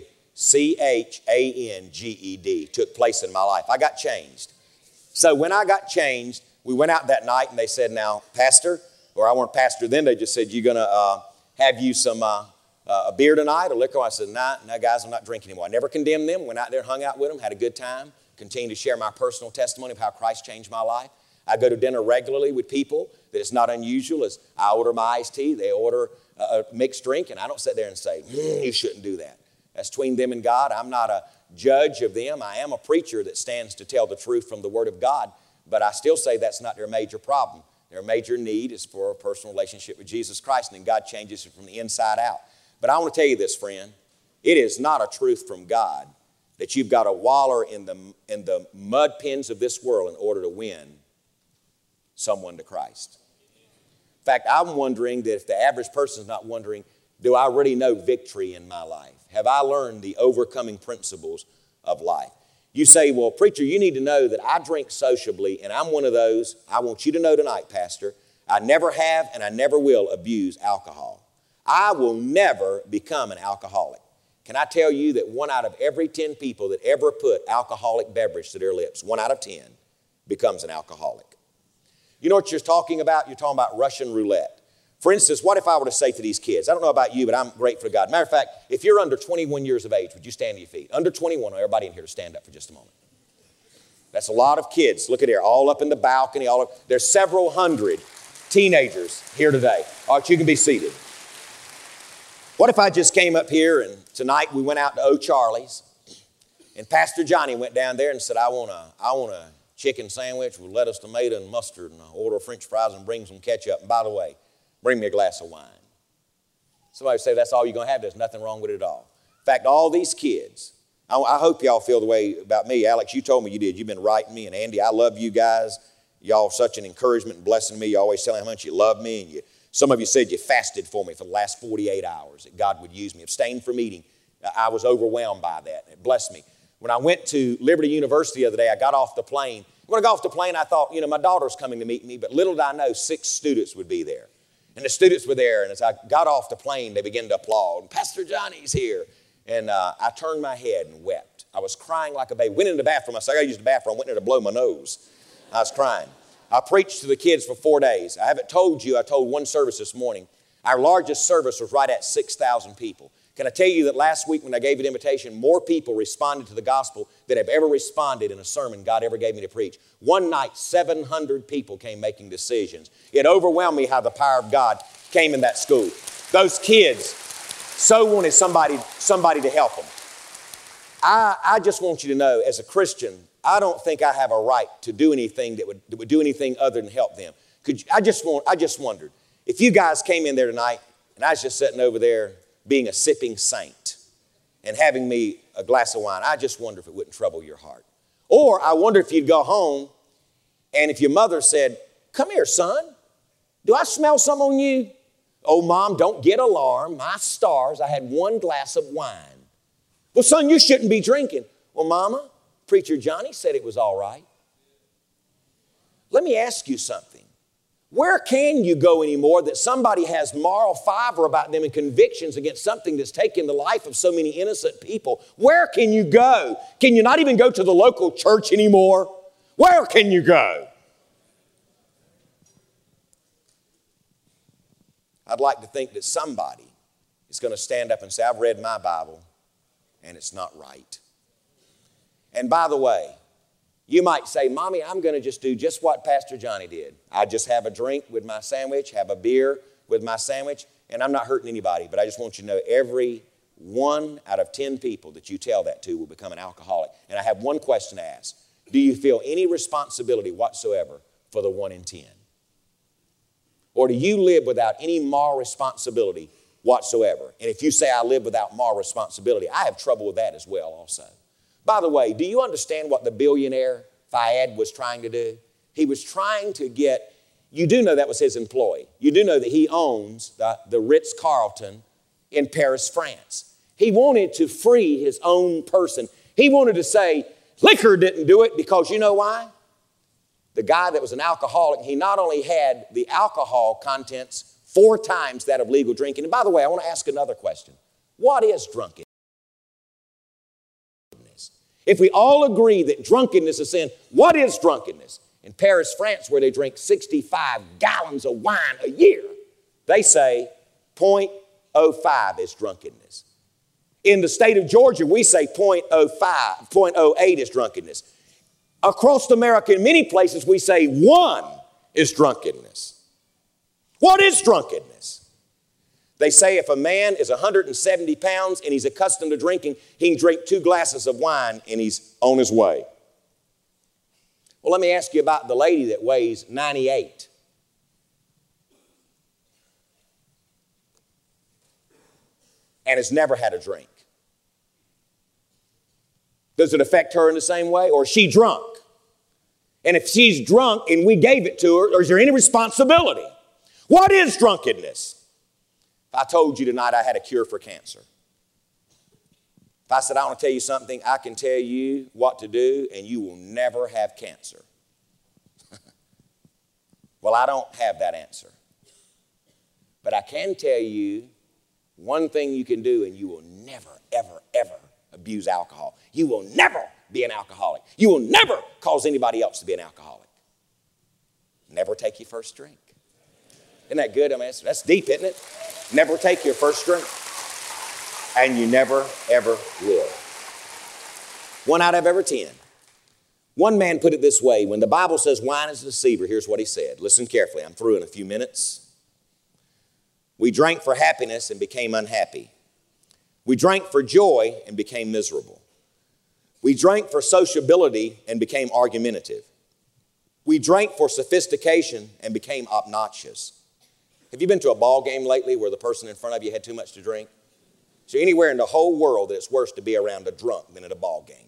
CHANGED took place in my life. I got changed. So when I got changed, we went out that night, and they said, "Now, Pastor," or I weren't pastor then, they just said, "You going to have you some a beer tonight or liquor?" I said, nah, guys, I'm not drinking anymore. I never condemned them. Went out there, hung out with them, had a good time, continued to share my personal testimony of how Christ changed my life. I go to dinner regularly with people that it's not unusual as I order my iced tea, they order a mixed drink, and I don't sit there and say, "You shouldn't do that." That's between them and God. I'm not a judge of them. I am a preacher that stands to tell the truth from the Word of God, but I still say that's not their major problem. Their major need is for a personal relationship with Jesus Christ, and then God changes it from the inside out. But I want to tell you this, friend. It is not a truth from God that you've got to waller in the mud pens of this world in order to win someone to Christ. In fact, I'm wondering that if the average person is not wondering, do I really know victory in my life? Have I learned the overcoming principles of life? You say, "Well, preacher, you need to know that I drink sociably, and I'm one of those." I want you to know tonight, Pastor, I never have and I never will abuse alcohol. I will never become an alcoholic. Can I tell you that 1 out of every 10 people that ever put alcoholic beverage to their lips, 1 out of 10 becomes an alcoholic? You know what you're talking about? You're talking about Russian roulette. For instance, what if I were to say to these kids, I don't know about you, but I'm grateful to God. Matter of fact, if you're under 21 years of age, would you stand to your feet? Under 21, everybody in here to stand up for just a moment. That's a lot of kids. Look at here, all up in the balcony. There's several hundred teenagers here today. All right, you can be seated. What if I just came up here and tonight we went out to O'Charlie's and Pastor Johnny went down there and said, I want a chicken sandwich with lettuce, tomato, and mustard, and I'll order French fries and bring some ketchup. And by the way, bring me a glass of wine. Somebody would say, "That's all you're going to have." There's nothing wrong with it at all. In fact, all these kids, I hope y'all feel the way about me. Alex, you told me you did. You've been writing me. And Andy, I love you guys. Y'all such an encouragement and blessing me. You always tell me how much you love me. And some of you said you fasted for me for the last 48 hours, that God would use me. Abstained from eating. I was overwhelmed by that. It blessed me. When I went to Liberty University the other day, I got off the plane. When I got off the plane, I thought, my daughter's coming to meet me. But little did I know, 6 students would be there. And the students were there, and as I got off the plane, they began to applaud. And Pastor Johnny's here. And I turned my head and wept. I was crying like a baby. Went in the bathroom. I said, I got to use the bathroom. I went in there to blow my nose. I was crying. I preached to the kids for 4 days. I haven't told you, I told one service this morning. Our largest service was right at 6,000 people. Can I tell you that last week when I gave an invitation, more people responded to the gospel than have ever responded in a sermon God ever gave me to preach. One night, 700 people came making decisions. It overwhelmed me how the power of God came in that school. Those kids so wanted somebody to help them. I just want you to know, as a Christian, I don't think I have a right to do anything that would do anything other than help them. I just wondered, if you guys came in there tonight and I was just sitting over there being a sipping saint and having me a glass of wine, I just wonder if it wouldn't trouble your heart. Or I wonder if you'd go home and if your mother said, "Come here, son. Do I smell something on you?" "Oh, Mom, don't get alarmed. My stars, I had 1 glass of wine." "Well, son, you shouldn't be drinking." "Well, Mama, Preacher Johnny said it was all right." Let me ask you something. Where can you go anymore that somebody has moral fiber about them and convictions against something that's taken the life of so many innocent people? Where can you go? Can you not even go to the local church anymore? Where can you go? I'd like to think that somebody is going to stand up and say, "I've read my Bible and it's not right." And by the way, You might say, Mommy, I'm going to just do just what Pastor Johnny did. I just have a drink with my sandwich, have a beer with my sandwich, and I'm not hurting anybody, but I just want you to know every 1 out of 10 people that you tell that to will become an alcoholic. And I have one question to ask. Do you feel any responsibility whatsoever for the 1 in 10? Or do you live without any moral responsibility whatsoever? And if you say I live without moral responsibility, I have trouble with that as well also. By the way, do you understand what the billionaire Fayed was trying to do? He was trying to get, you do know that was his employee. You do know that he owns the Ritz-Carlton in Paris, France. He wanted to free his own person. He wanted to say, liquor didn't do it because you know why? The guy that was an alcoholic, he not only had the alcohol contents 4 times that of legal drinking. And by the way, I want to ask another question. What is drunkenness? If we all agree that drunkenness is sin, what is drunkenness? In Paris, France, where they drink 65 gallons of wine a year, they say 0.05 is drunkenness. In the state of Georgia, we say 0.08 is drunkenness. Across America, in many places, we say 1 is drunkenness. What is drunkenness? They say if a man is 170 pounds and he's accustomed to drinking, he can drink 2 glasses of wine and he's on his way. Well, let me ask you about the lady that weighs 98. And has never had a drink. Does it affect her in the same way? Or is she drunk? And if she's drunk and we gave it to her, or is there any responsibility? What is drunkenness? If I told you tonight I had a cure for cancer. If I said, I want to tell you something, I can tell you what to do and you will never have cancer. Well, I don't have that answer. But I can tell you one thing you can do and you will never, ever, ever abuse alcohol. You will never be an alcoholic. You will never cause anybody else to be an alcoholic. Never take your first drink. Isn't that good? I mean, that's deep, isn't it? Never take your first drink. And you never, ever will. 1 out of every 10. One man put it this way. When the Bible says wine is a deceiver, here's what he said. Listen carefully. I'm through in a few minutes. We drank for happiness and became unhappy. We drank for joy and became miserable. We drank for sociability and became argumentative. We drank for sophistication and became obnoxious. Have you been to a ball game lately where the person in front of you had too much to drink? So anywhere in the whole world that it's worse to be around a drunk than at a ball game.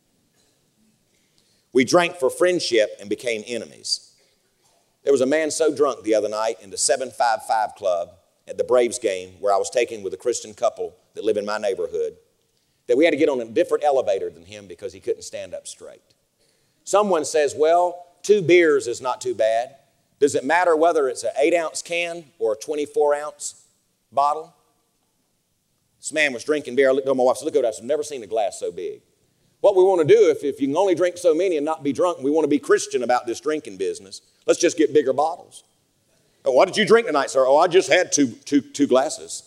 We drank for friendship and became enemies. There was a man so drunk the other night in the 755 Club at the Braves game where I was taken with a Christian couple that live in my neighborhood that we had to get on a different elevator than him because he couldn't stand up straight. Someone says, well, 2 beers is not too bad. Does it matter whether it's an 8-ounce can or a 24-ounce bottle? This man was drinking beer. I looked at my wife and said, look at us. I've never seen a glass so big. What we want to do, if you can only drink so many and not be drunk, we want to be Christian about this drinking business. Let's just get bigger bottles. Oh, what did you drink tonight, sir? Oh, I just had two glasses.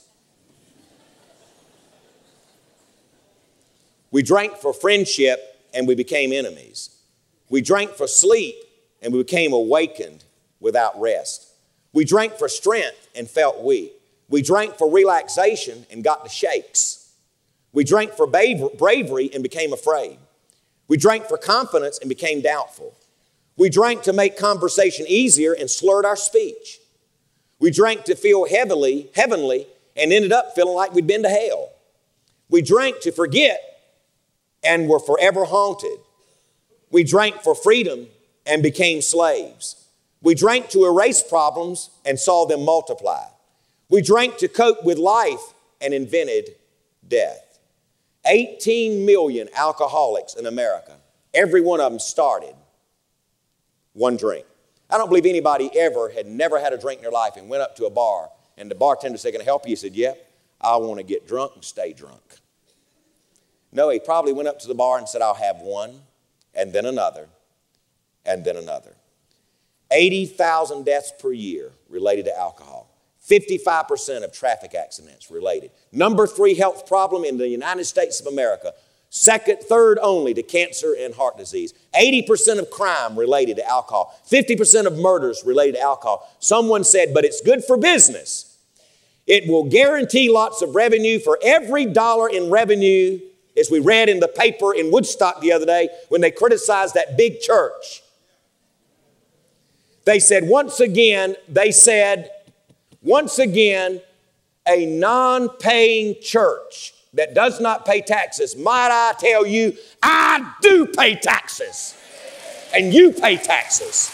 We drank for friendship and we became enemies. We drank for sleep and we became awakened without rest. We drank for strength and felt weak. We drank for relaxation and got the shakes. We drank for bravery and became afraid. We drank for confidence and became doubtful. We drank to make conversation easier and slurred our speech. We drank to feel heavenly and ended up feeling like we'd been to hell. We drank to forget and were forever haunted. We drank for freedom and became slaves. We drank to erase problems and saw them multiply. We drank to cope with life and invented death. 18 million alcoholics in America. Every one of them started one drink. I don't believe anybody had never had a drink in their life and went up to a bar and the bartender said, can I help you? He said, yep, I want to get drunk and stay drunk. No, he probably went up to the bar and said, I'll have one, and then another, and then another. 80,000 deaths per year related to alcohol. 55% of traffic accidents related. Number 3 health problem in the United States of America, Second, third only to cancer and heart disease. 80% of crime related to alcohol. 50% of murders related to alcohol. Someone said, but it's good for business. It will guarantee lots of revenue. For every dollar in revenue, as we read in the paper in Woodstock the other day when they criticized that big church. They said, once again, a non-paying church that does not pay taxes. Might I tell you, I do pay taxes. And you pay taxes.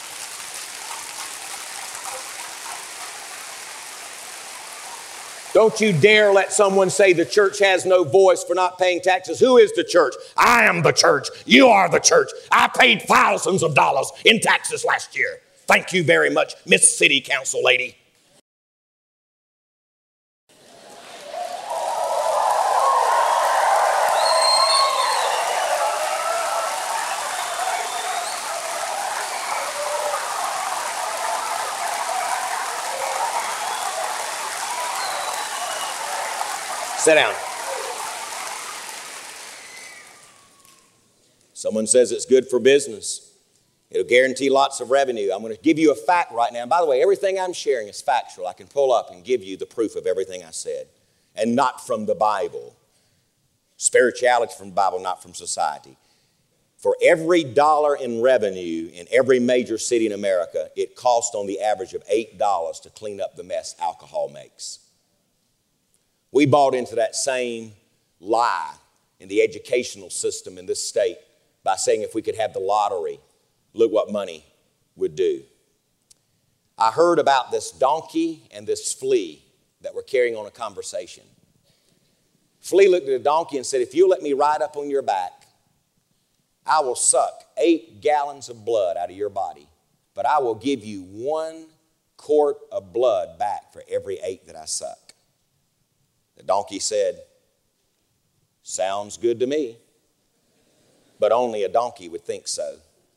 Don't you dare let someone say the church has no voice for not paying taxes. Who is the church? I am the church. You are the church. I paid thousands of dollars in taxes last year. Thank you very much, Miss City Council lady. Sit down. Someone says it's good for business. It'll guarantee lots of revenue. I'm going to give you a fact right now. And by the way, everything I'm sharing is factual. I can pull up and give you the proof of everything I said. And not from the Bible. Spirituality from the Bible, not from society. For every dollar in revenue in every major city in America, it costs on the average of $8 to clean up the mess alcohol makes. We bought into that same lie in the educational system in this state by saying if we could have the lottery, look what money would do. I heard about this donkey and this flea that were carrying on a conversation. Flea looked at the donkey and said, if you'll let me ride up on your back, I will suck 8 gallons of blood out of your body, but I will give you 1 quart of blood back for every 8 that I suck. The donkey said, sounds good to me, but only a donkey would think so.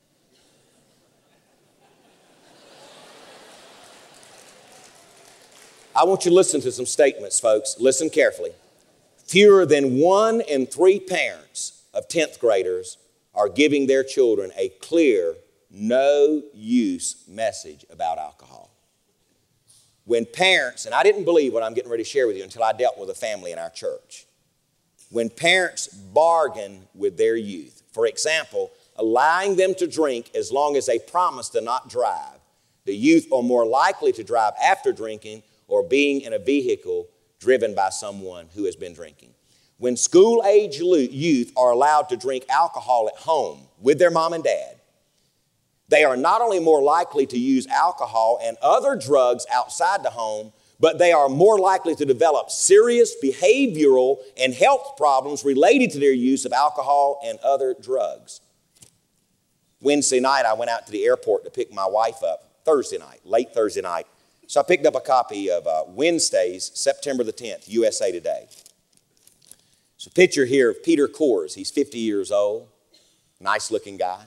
I want you to listen to some statements, folks. Listen carefully. Fewer than 1 in 3 parents of 10th graders are giving their children a clear, no-use message about alcohol. When parents, and I didn't believe what I'm getting ready to share with you until I dealt with a family in our church. When parents bargain with their youth, for example, allowing them to drink as long as they promise to not drive, the youth are more likely to drive after drinking or being in a vehicle driven by someone who has been drinking. When school-age youth are allowed to drink alcohol at home with their mom and dad, they are not only more likely to use alcohol and other drugs outside the home, but they are more likely to develop serious behavioral and health problems related to their use of alcohol and other drugs. Wednesday night, I went out to the airport to pick my wife up, late Thursday night. So I picked up a copy of Wednesday's, September the 10th, USA Today. So a picture here of Peter Coors. He's 50 years old, nice-looking guy.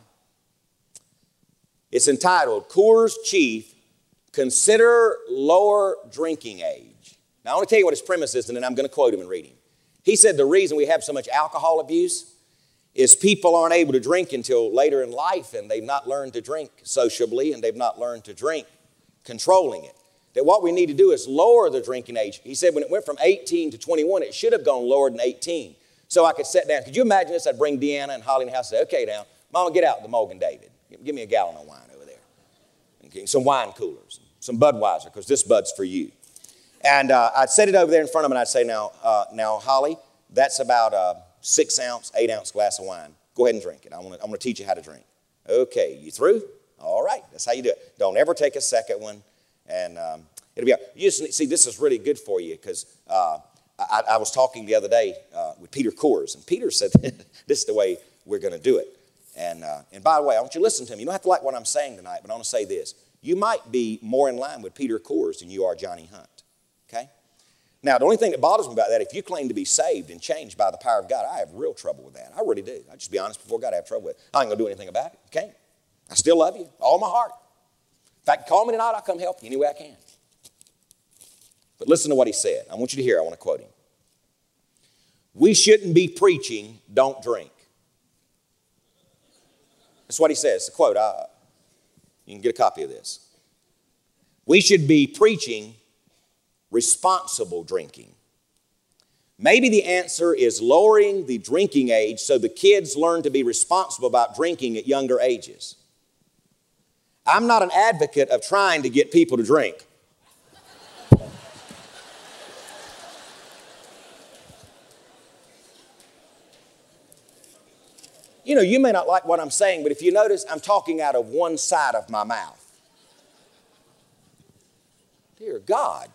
It's entitled, Coors Chief, Consider Lower Drinking Age. Now, I want to tell you what his premise is, and then I'm going to quote him and read him. He said the reason we have so much alcohol abuse is people aren't able to drink until later in life, and they've not learned to drink sociably, and they've not learned to drink controlling it. That what we need to do is lower the drinking age. He said when it went from 18 to 21, it should have gone lower than 18. So I could sit down. Could you imagine this? I'd bring Deanna and Holly in the house and say, okay, now, Mama, get out the Morgan David. Give me a gallon of wine over there. Okay, some wine coolers, some Budweiser, because this Bud's for you. And I'd set it over there in front of them, and I'd say, now, Holly, that's about a 6-ounce, 8-ounce glass of wine. Go ahead and drink it. I'm going to teach you how to drink. Okay, you through? All right, that's how you do it. Don't ever take a second one, and it'll be. You just see, this is really good for you because I was talking the other day with Peter Coors, and Peter said this is the way we're going to do it. And by the way, I want you to listen to me. You don't have to like what I'm saying tonight, but I want to say this. You might be more in line with Peter Coors than you are Johnny Hunt, okay? Now, the only thing that bothers me about that, if you claim to be saved and changed by the power of God, I have real trouble with that. I really do. I just be honest before God, I have trouble with it. I ain't going to do anything about it. You can't. I still love you, all my heart. In fact, call me tonight, I'll come help you any way I can. But listen to what he said. I want you to hear, I want to quote him. we shouldn't be preaching, don't drink. That's what he says. It's a quote. You can get a copy of this. We should be preaching responsible drinking. Maybe the answer is lowering the drinking age so the kids learn to be responsible about drinking at younger ages. I'm not an advocate of trying to get people to drink. You know, you may not like what I'm saying, but if you notice, I'm talking out of one side of my mouth. Dear God.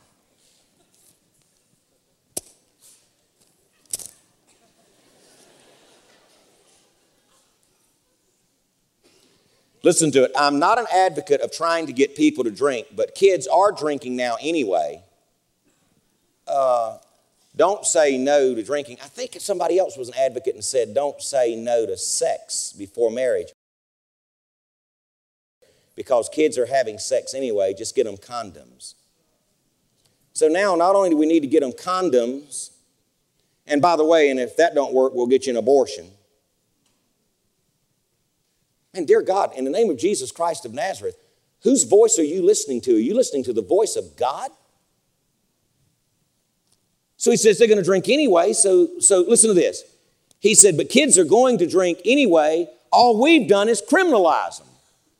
Listen to it. I'm not an advocate of trying to get people to drink, but kids are drinking now anyway. Don't say no to drinking. I think somebody else was an advocate and said, don't say no to sex before marriage. Because kids are having sex anyway, just get them condoms. So now not only do we need to get them condoms, and by the way, and if that don't work, we'll get you an abortion. And dear God, in the name of Jesus Christ of Nazareth, whose voice are you listening to? Are you listening to the voice of God? So he says they're going to drink anyway, so listen to this. He said, but kids are going to drink anyway. All we've done is criminalize them.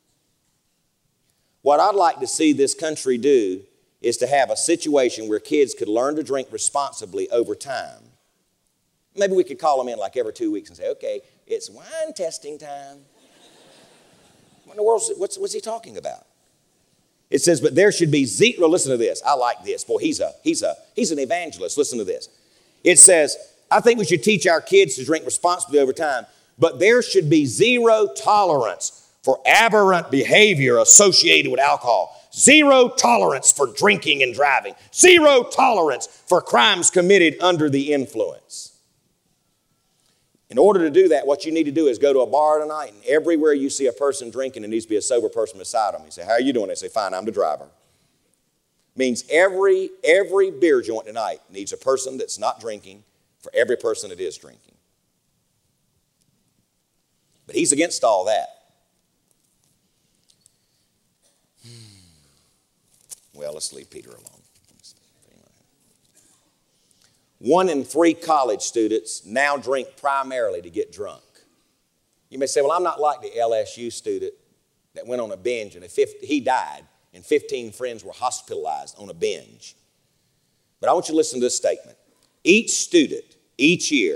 What I'd like to see this country do is to have a situation where kids could learn to drink responsibly over time. Maybe we could call them in like every 2 weeks and say, okay, it's wine testing time. What in the world, what's he talking about? It says, but there should be zero. Listen to this. I like this. Boy, he's an evangelist. Listen to this. It says, I think we should teach our kids to drink responsibly over time, but there should be zero tolerance for aberrant behavior associated with alcohol. Zero tolerance for drinking and driving. Zero tolerance for crimes committed under the influence. In order to do that, what you need to do is go to a bar tonight, and everywhere you see a person drinking, there needs to be a sober person beside them. You say, how are you doing? They say, fine, I'm the driver. Means every beer joint tonight needs a person that's not drinking for every person that is drinking. But he's against all that. Well, let's leave Peter alone. 1 in 3 college students now drink primarily to get drunk. You may say, well, I'm not like the LSU student that went on a binge and he died and 15 friends were hospitalized on a binge. But I want you to listen to this statement. Each student, each year,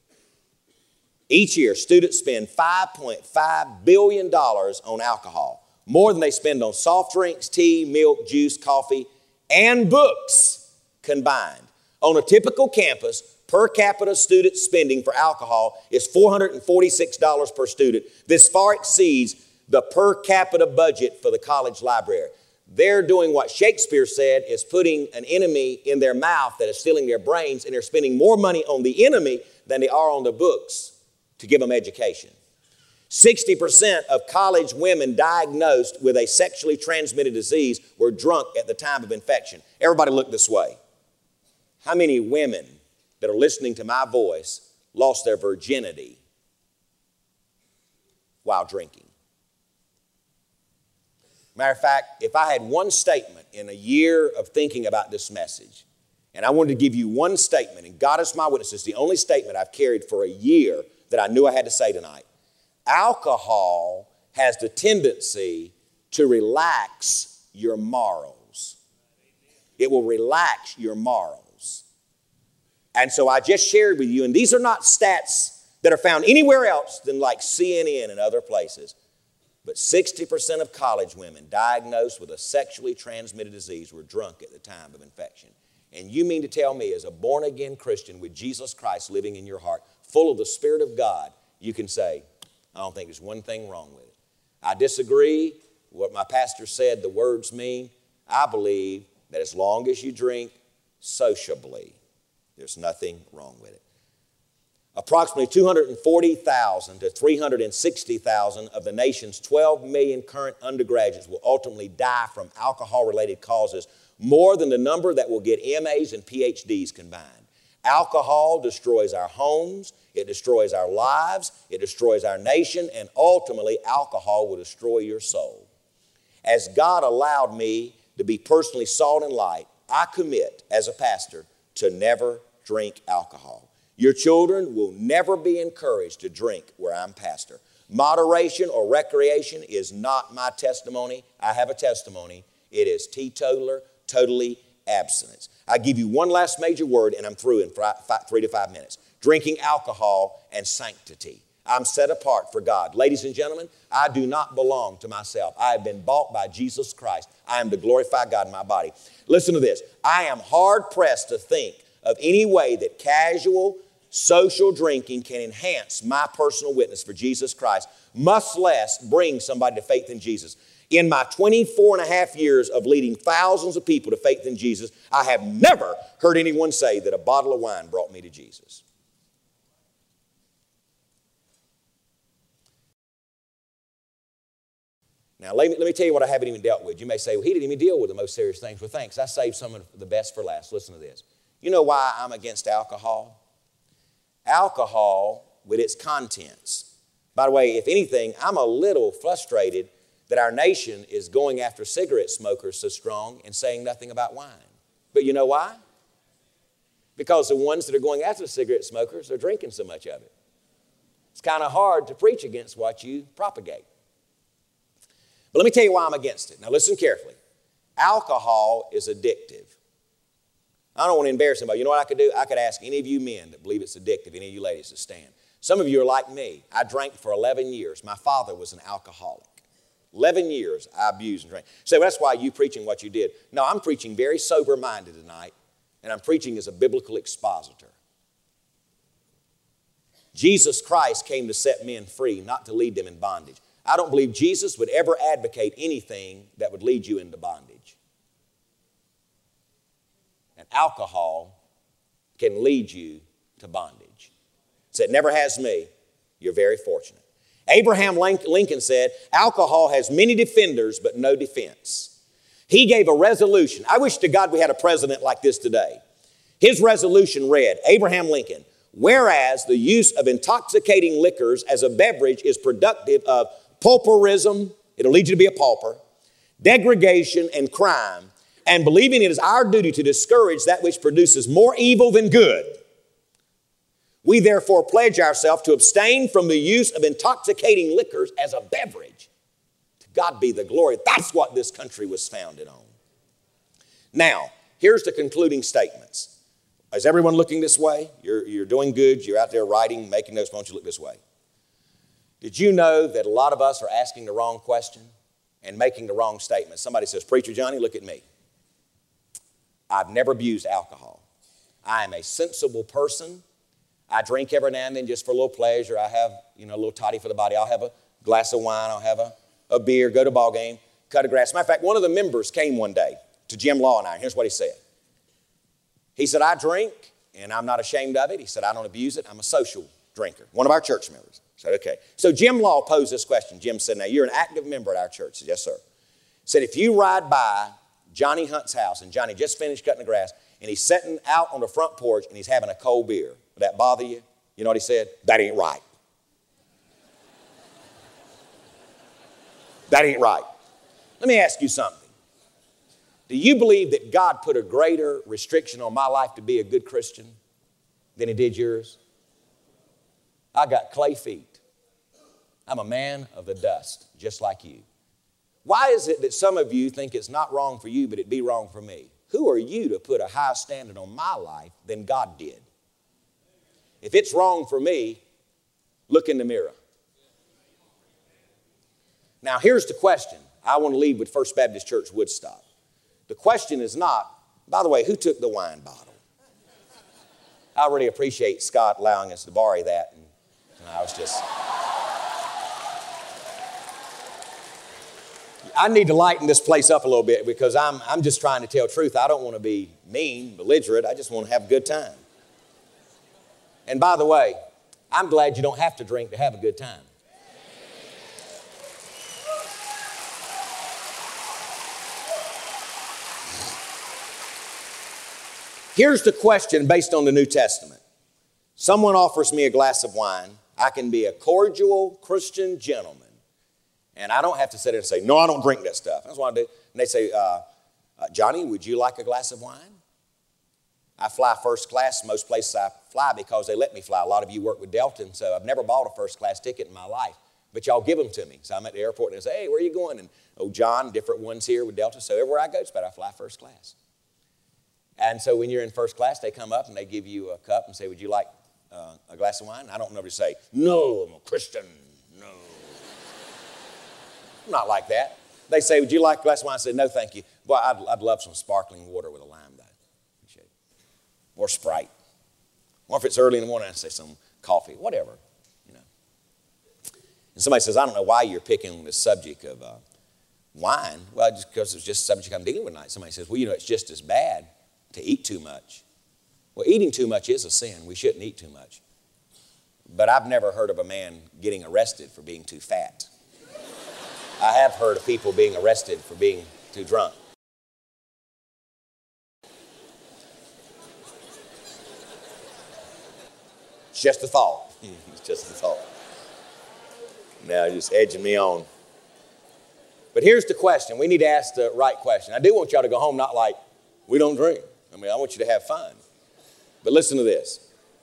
students spend $5.5 billion on alcohol, more than they spend on soft drinks, tea, milk, juice, coffee, and books combined. On a typical campus, per capita student spending for alcohol is $446 per student. This far exceeds the per capita budget for the college library. They're doing what Shakespeare said is putting an enemy in their mouth that is stealing their brains, and they're spending more money on the enemy than they are on the books to give them education. 60% of college women diagnosed with a sexually transmitted disease were drunk at the time of infection. Everybody look this way. How many women that are listening to my voice lost their virginity while drinking? Matter of fact, if I had one statement in a year of thinking about this message, and I wanted to give you one statement, and God is my witness, it's the only statement I've carried for a year that I knew I had to say tonight. Alcohol has the tendency to relax your morals. It will relax your morals. And so I just shared with you, and these are not stats that are found anywhere else than like CNN and other places, but 60% of college women diagnosed with a sexually transmitted disease were drunk at the time of infection. And you mean to tell me, as a born-again Christian with Jesus Christ living in your heart, full of the Spirit of God, you can say, I don't think there's one thing wrong with it. I disagree with what my pastor said the words mean. I believe that as long as you drink sociably, there's nothing wrong with it. Approximately 240,000 to 360,000 of the nation's 12 million current undergraduates will ultimately die from alcohol-related causes, more than the number that will get MAs and PhDs combined. Alcohol destroys our homes, it destroys our lives, it destroys our nation, and ultimately alcohol will destroy your soul. As God allowed me to be personally salt and light, I commit as a pastor to never drink alcohol. Your children will never be encouraged to drink where I'm pastor. Moderation or recreation is not my testimony. I have a testimony. It is teetotaler, totally abstinence. I give you one last major word and I'm through in 3 to 5 minutes. Drinking alcohol and sanctity. I'm set apart for God. Ladies and gentlemen, I do not belong to myself. I have been bought by Jesus Christ. I am to glorify God in my body. Listen to this. I am hard-pressed to think of any way that casual social drinking can enhance my personal witness for Jesus Christ, much less bring somebody to faith in Jesus. In my 24 and a half years of leading thousands of people to faith in Jesus, I have never heard anyone say that a bottle of wine brought me to Jesus. Now, let me tell you what I haven't even dealt with. You may say, well, he didn't even deal with the most serious things. Well, thanks. I saved some of the best for last. Listen to this. You know why I'm against alcohol? Alcohol with its contents. By the way, if anything, I'm a little frustrated that our nation is going after cigarette smokers so strong and saying nothing about wine. But you know why? Because the ones that are going after the cigarette smokers are drinking so much of it. It's kind of hard to preach against what you propagate. But let me tell you why I'm against it. Now listen carefully. Alcohol is addictive. I don't want to embarrass anybody. You know what I could do? I could ask any of you men that believe it's addictive, any of you ladies to stand. Some of you are like me. I drank for 11 years. My father was an alcoholic. 11 years I abused and drank. So that's why you preaching what you did. No, I'm preaching very sober-minded tonight, and I'm preaching as a biblical expositor. Jesus Christ came to set men free, not to lead them in bondage. I don't believe Jesus would ever advocate anything that would lead you into bondage. And alcohol can lead you to bondage. So it never has me. You're very fortunate. Abraham Lincoln said, alcohol has many defenders but no defense. He gave a resolution. I wish to God we had a president like this today. His resolution read, Abraham Lincoln, whereas the use of intoxicating liquors as a beverage is productive of pauperism, it'll lead you to be a pauper, degradation and crime, and believing it is our duty to discourage that which produces more evil than good. We therefore pledge ourselves to abstain from the use of intoxicating liquors as a beverage. To God be the glory. That's what this country was founded on. Now, here's the concluding statements. Is everyone looking this way? You're doing good. You're out there writing, making notes. Why don't you look this way? Did you know that a lot of us are asking the wrong question and making the wrong statement? Somebody says, Preacher Johnny, look at me. I've never abused alcohol. I am a sensible person. I drink every now and then just for a little pleasure. I have, a little toddy for the body. I'll have a glass of wine. I'll have a beer, go to a ball game, cut a grass. Matter of fact, one of the members came one day to Jim Law and I. Here's what he said. He said, I drink, and I'm not ashamed of it. He said, I don't abuse it. I'm a social drinker. One of our church members. I said, okay. So Jim Law posed this question. Jim said, now, you're an active member at our church. I said, yes, sir. He said, if you ride by Johnny Hunt's house, and Johnny just finished cutting the grass, and he's sitting out on the front porch, and he's having a cold beer, would that bother you? You know what he said? That ain't right. That ain't right. Let me ask you something. Do you believe that God put a greater restriction on my life to be a good Christian than he did yours? I got clay feet. I'm a man of the dust, just like you. Why is it that some of you think it's not wrong for you, but it'd be wrong for me? Who are you to put a higher standard on my life than God did? If it's wrong for me, look in the mirror. Now, here's the question. I want to leave with First Baptist Church Woodstock. The question is not, by the way, who took the wine bottle? I really appreciate Scott allowing us to borrow that. And I was just... I need to lighten this place up a little bit because I'm just trying to tell truth. I don't want to be mean, belligerent. I just want to have a good time. And by the way, I'm glad you don't have to drink to have a good time. Here's the question based on the New Testament. Someone offers me a glass of wine. I can be a cordial Christian gentleman. And I don't have to sit there and say, no, I don't drink that stuff. That's what I do. And they say, Johnny, would you like a glass of wine? I fly first class most places I fly because they let me fly. A lot of you work with Delta, and so I've never bought a first class ticket in my life. But y'all give them to me. So I'm at the airport and they say, hey, where are you going? And John, different ones here with Delta. So everywhere I go, it's better I fly first class. And so when you're in first class, they come up and they give you a cup and say, would you like a glass of wine? I don't know to say, no, I'm a Christian, no. I'm not like that. They say, would you like a glass of wine? I say, no, thank you. Boy, I'd love some sparkling water with a lime, though. Appreciate it. Or Sprite. Or if it's early in the morning, I say some coffee, whatever, you know. And somebody says, I don't know why you're picking the subject of wine. Well, just because it's just a subject I'm dealing with tonight. Somebody says, well, you know, it's just as bad to eat too much. Well, eating too much is a sin. We shouldn't eat too much. But I've never heard of a man getting arrested for being too fat. I have heard of people being arrested for being too drunk. It's just a thought. It's just a thought. Now, just edging me on. But here's the question. We need to ask the right question. I do want y'all to go home not like, we don't drink. I mean, I want you to have fun. But listen to this.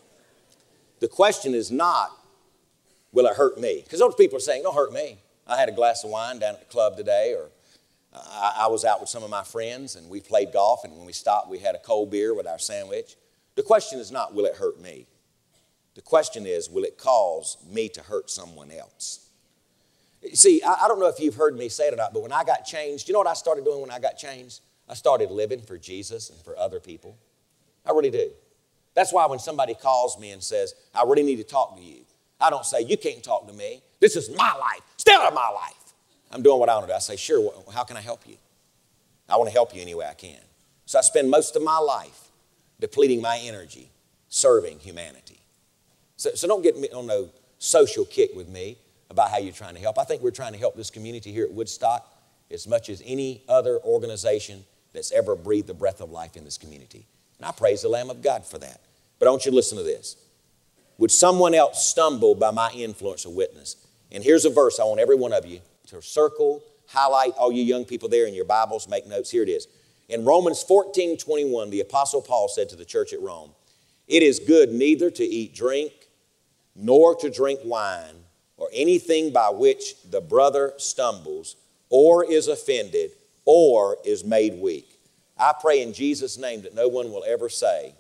The question is not, will it hurt me? Because those people are saying, don't hurt me. I had a glass of wine down at the club today, or I was out with some of my friends and we played golf, and when we stopped, we had a cold beer with our sandwich. The question is not, will it hurt me? The question is, will it cause me to hurt someone else? See, I don't know if you've heard me say it or not, but when I got changed, you know what I started doing when I got changed? I started living for Jesus and for other people. I really do. That's why when somebody calls me and says, I really need to talk to you, I don't say, you can't talk to me. This is my life. Stay out of my life. I'm doing what I want to do. I say, sure, how can I help you? I want to help you any way I can. So I spend most of my life depleting my energy, serving humanity. So don't get me on no social kick with me about how you're trying to help. I think we're trying to help this community here at Woodstock as much as any other organization that's ever breathed the breath of life in this community. And I praise the Lamb of God for that. But I want you to listen to this. Would someone else stumble by my influence or witness? And here's a verse I want every one of you to circle, highlight, all you young people there in your Bibles, make notes. Here it is. In Romans 14:21, the Apostle Paul said to the church at Rome, it is good neither to eat drink nor to drink wine or anything by which the brother stumbles or is offended or is made weak. I pray in Jesus' name that no one will ever say,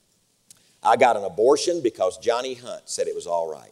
I got an abortion because Johnny Hunt said it was all right.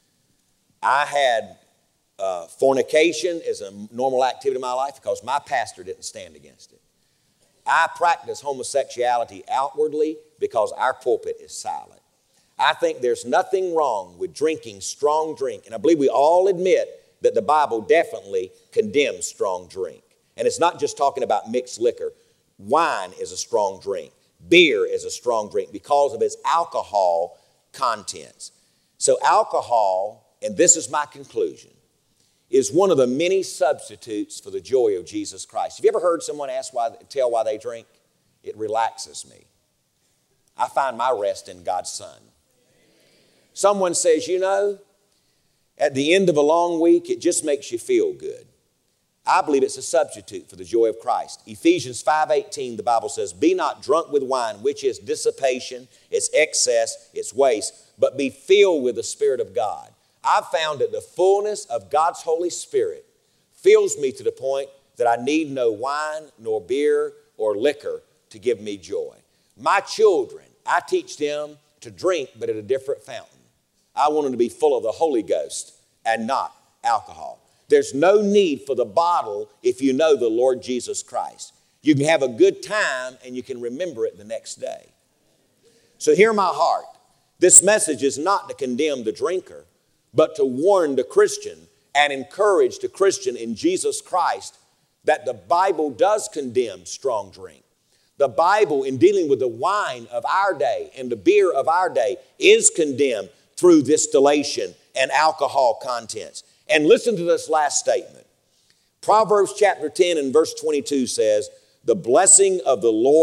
I had fornication as a normal activity in my life because my pastor didn't stand against it. I practice homosexuality outwardly because our pulpit is silent. I think there's nothing wrong with drinking strong drink, and I believe we all admit that the Bible definitely condemns strong drink. And it's not just talking about mixed liquor. Wine is a strong drink. Beer is a strong drink because of its alcohol contents. So alcohol, and this is my conclusion, is one of the many substitutes for the joy of Jesus Christ. Have you ever heard someone tell why they drink? It relaxes me. I find my rest in God's Son. Someone says, you know, at the end of a long week, it just makes you feel good. I believe it's a substitute for the joy of Christ. Ephesians 5:18, the Bible says, be not drunk with wine, which is dissipation, it's excess, it's waste, but be filled with the Spirit of God. I've found that the fullness of God's Holy Spirit fills me to the point that I need no wine, nor beer, or liquor to give me joy. My children, I teach them to drink, but at a different fountain. I want them to be full of the Holy Ghost and not alcohol. There's no need for the bottle if you know the Lord Jesus Christ. You can have a good time and you can remember it the next day. So hear my heart. This message is not to condemn the drinker, but to warn the Christian and encourage the Christian in Jesus Christ that the Bible does condemn strong drink. The Bible, in dealing with the wine of our day and the beer of our day, is condemned through distillation and alcohol contents. And listen to this last statement. Proverbs chapter 10 and verse 22 says, the blessing of the Lord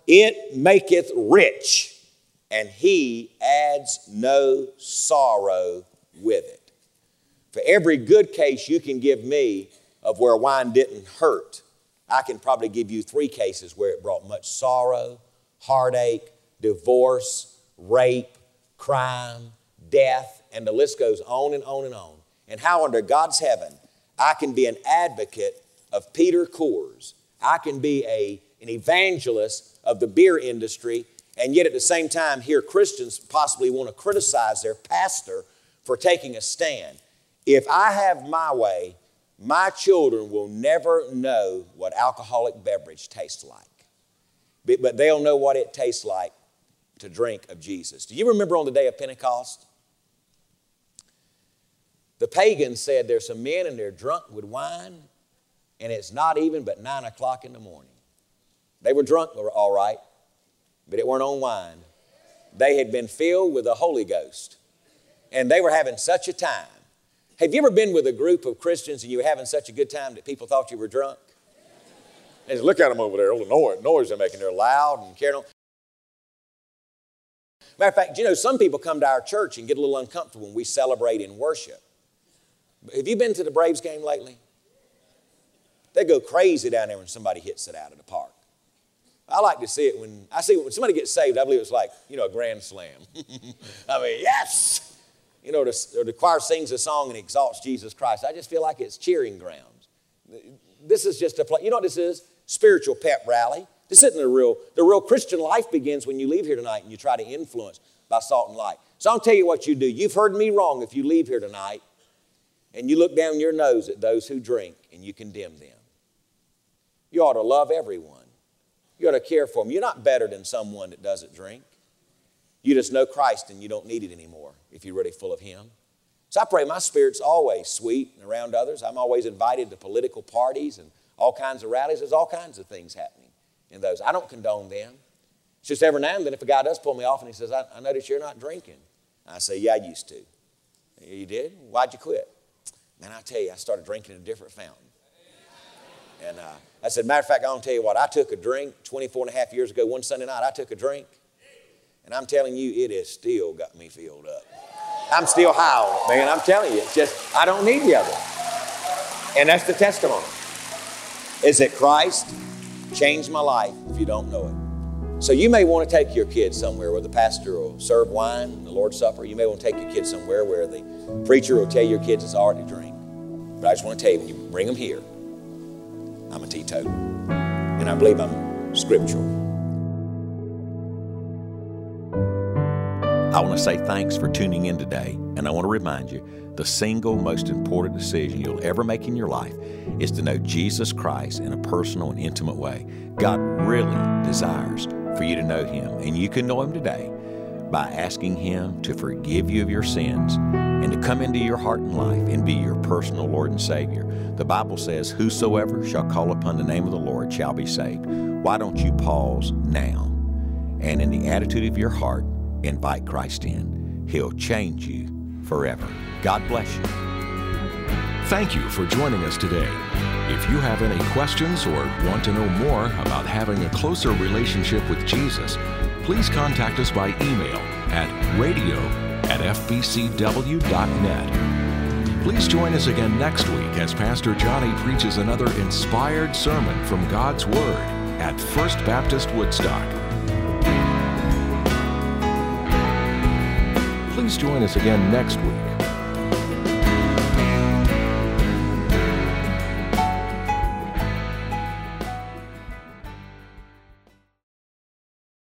it maketh rich, and he adds no sorrow with it. For every good case you can give me of where wine didn't hurt, I can probably give you 3 cases where it brought much sorrow, heartache, divorce, rape, crime, death, and the list goes on and on and on. And how under God's heaven I can be an advocate of Peter Coors. I can be an evangelist of the beer industry, and yet at the same time hear Christians possibly want to criticize their pastor for taking a stand. If I have my way, my children will never know what alcoholic beverage tastes like. But they'll know what it tastes like to drink of Jesus. Do you remember on the day of Pentecost? The pagans said there's some men and they're drunk with wine, and it's not even but 9 o'clock in the morning. They were drunk, all right, but it weren't on wine. They had been filled with the Holy Ghost, and they were having such a time. Have you ever been with a group of Christians and you were having such a good time that people thought you were drunk? They just look at them over there, all the noise they're making. They're loud and carrying on. Matter of fact, you know, some people come to our church and get a little uncomfortable when we celebrate in worship. Have you been to the Braves game lately? They go crazy down there when somebody hits it out of the park. I like to see it when somebody gets saved. I believe it's like, a grand slam. I mean, yes! The choir sings a song and exalts Jesus Christ. I just feel like it's cheering grounds. This is just a place. You know what this is? Spiritual pep rally. This isn't the real Christian life begins when you leave here tonight and you try to influence by salt and light. So I'll tell you what you do. You've heard me wrong if you leave here tonight and you look down your nose at those who drink and you condemn them. You ought to love everyone. You ought to care for them. You're not better than someone that doesn't drink. You just know Christ and you don't need it anymore if you're really full of Him. So I pray my spirit's always sweet and around others. I'm always invited to political parties and all kinds of rallies. There's all kinds of things happening in those. I don't condone them. It's just every now and then if a guy does pull me off and he says, I notice you're not drinking. I say, yeah, I used to. You did? Why'd you quit? Man, I tell you, I started drinking at a different fountain. And I said, matter of fact, I'll tell you what, I took a drink 24 and a half years ago, one Sunday night, I took a drink. And I'm telling you, it has still got me filled up. I'm still high on it, man. I'm telling you, it's just, I don't need the other. And that's the testimony. Is that Christ changed my life if you don't know it. So you may want to take your kids somewhere where the pastor will serve wine, the Lord's Supper. You may want to take your kids somewhere where the preacher will tell your kids it's all right to drink. But I just want to tell you, when you bring them here, I'm a teetotaler. And I believe I'm scriptural. I want to say thanks for tuning in today, and I want to remind you, the single most important decision you'll ever make in your life is to know Jesus Christ in a personal and intimate way. God really desires for you to know Him, and you can know Him today by asking Him to forgive you of your sins and to come into your heart and life and be your personal Lord and Savior. The Bible says, whosoever shall call upon the name of the Lord shall be saved. Why don't you pause now and in the attitude of your heart, invite Christ in. He'll change you forever. God bless you. Thank you for joining us today. If you have any questions or want to know more about having a closer relationship with Jesus, please contact us by email at radio@fbcw.net. Please join us again next week as Pastor Johnny preaches another inspired sermon from God's Word at First Baptist Woodstock. Please join us again next week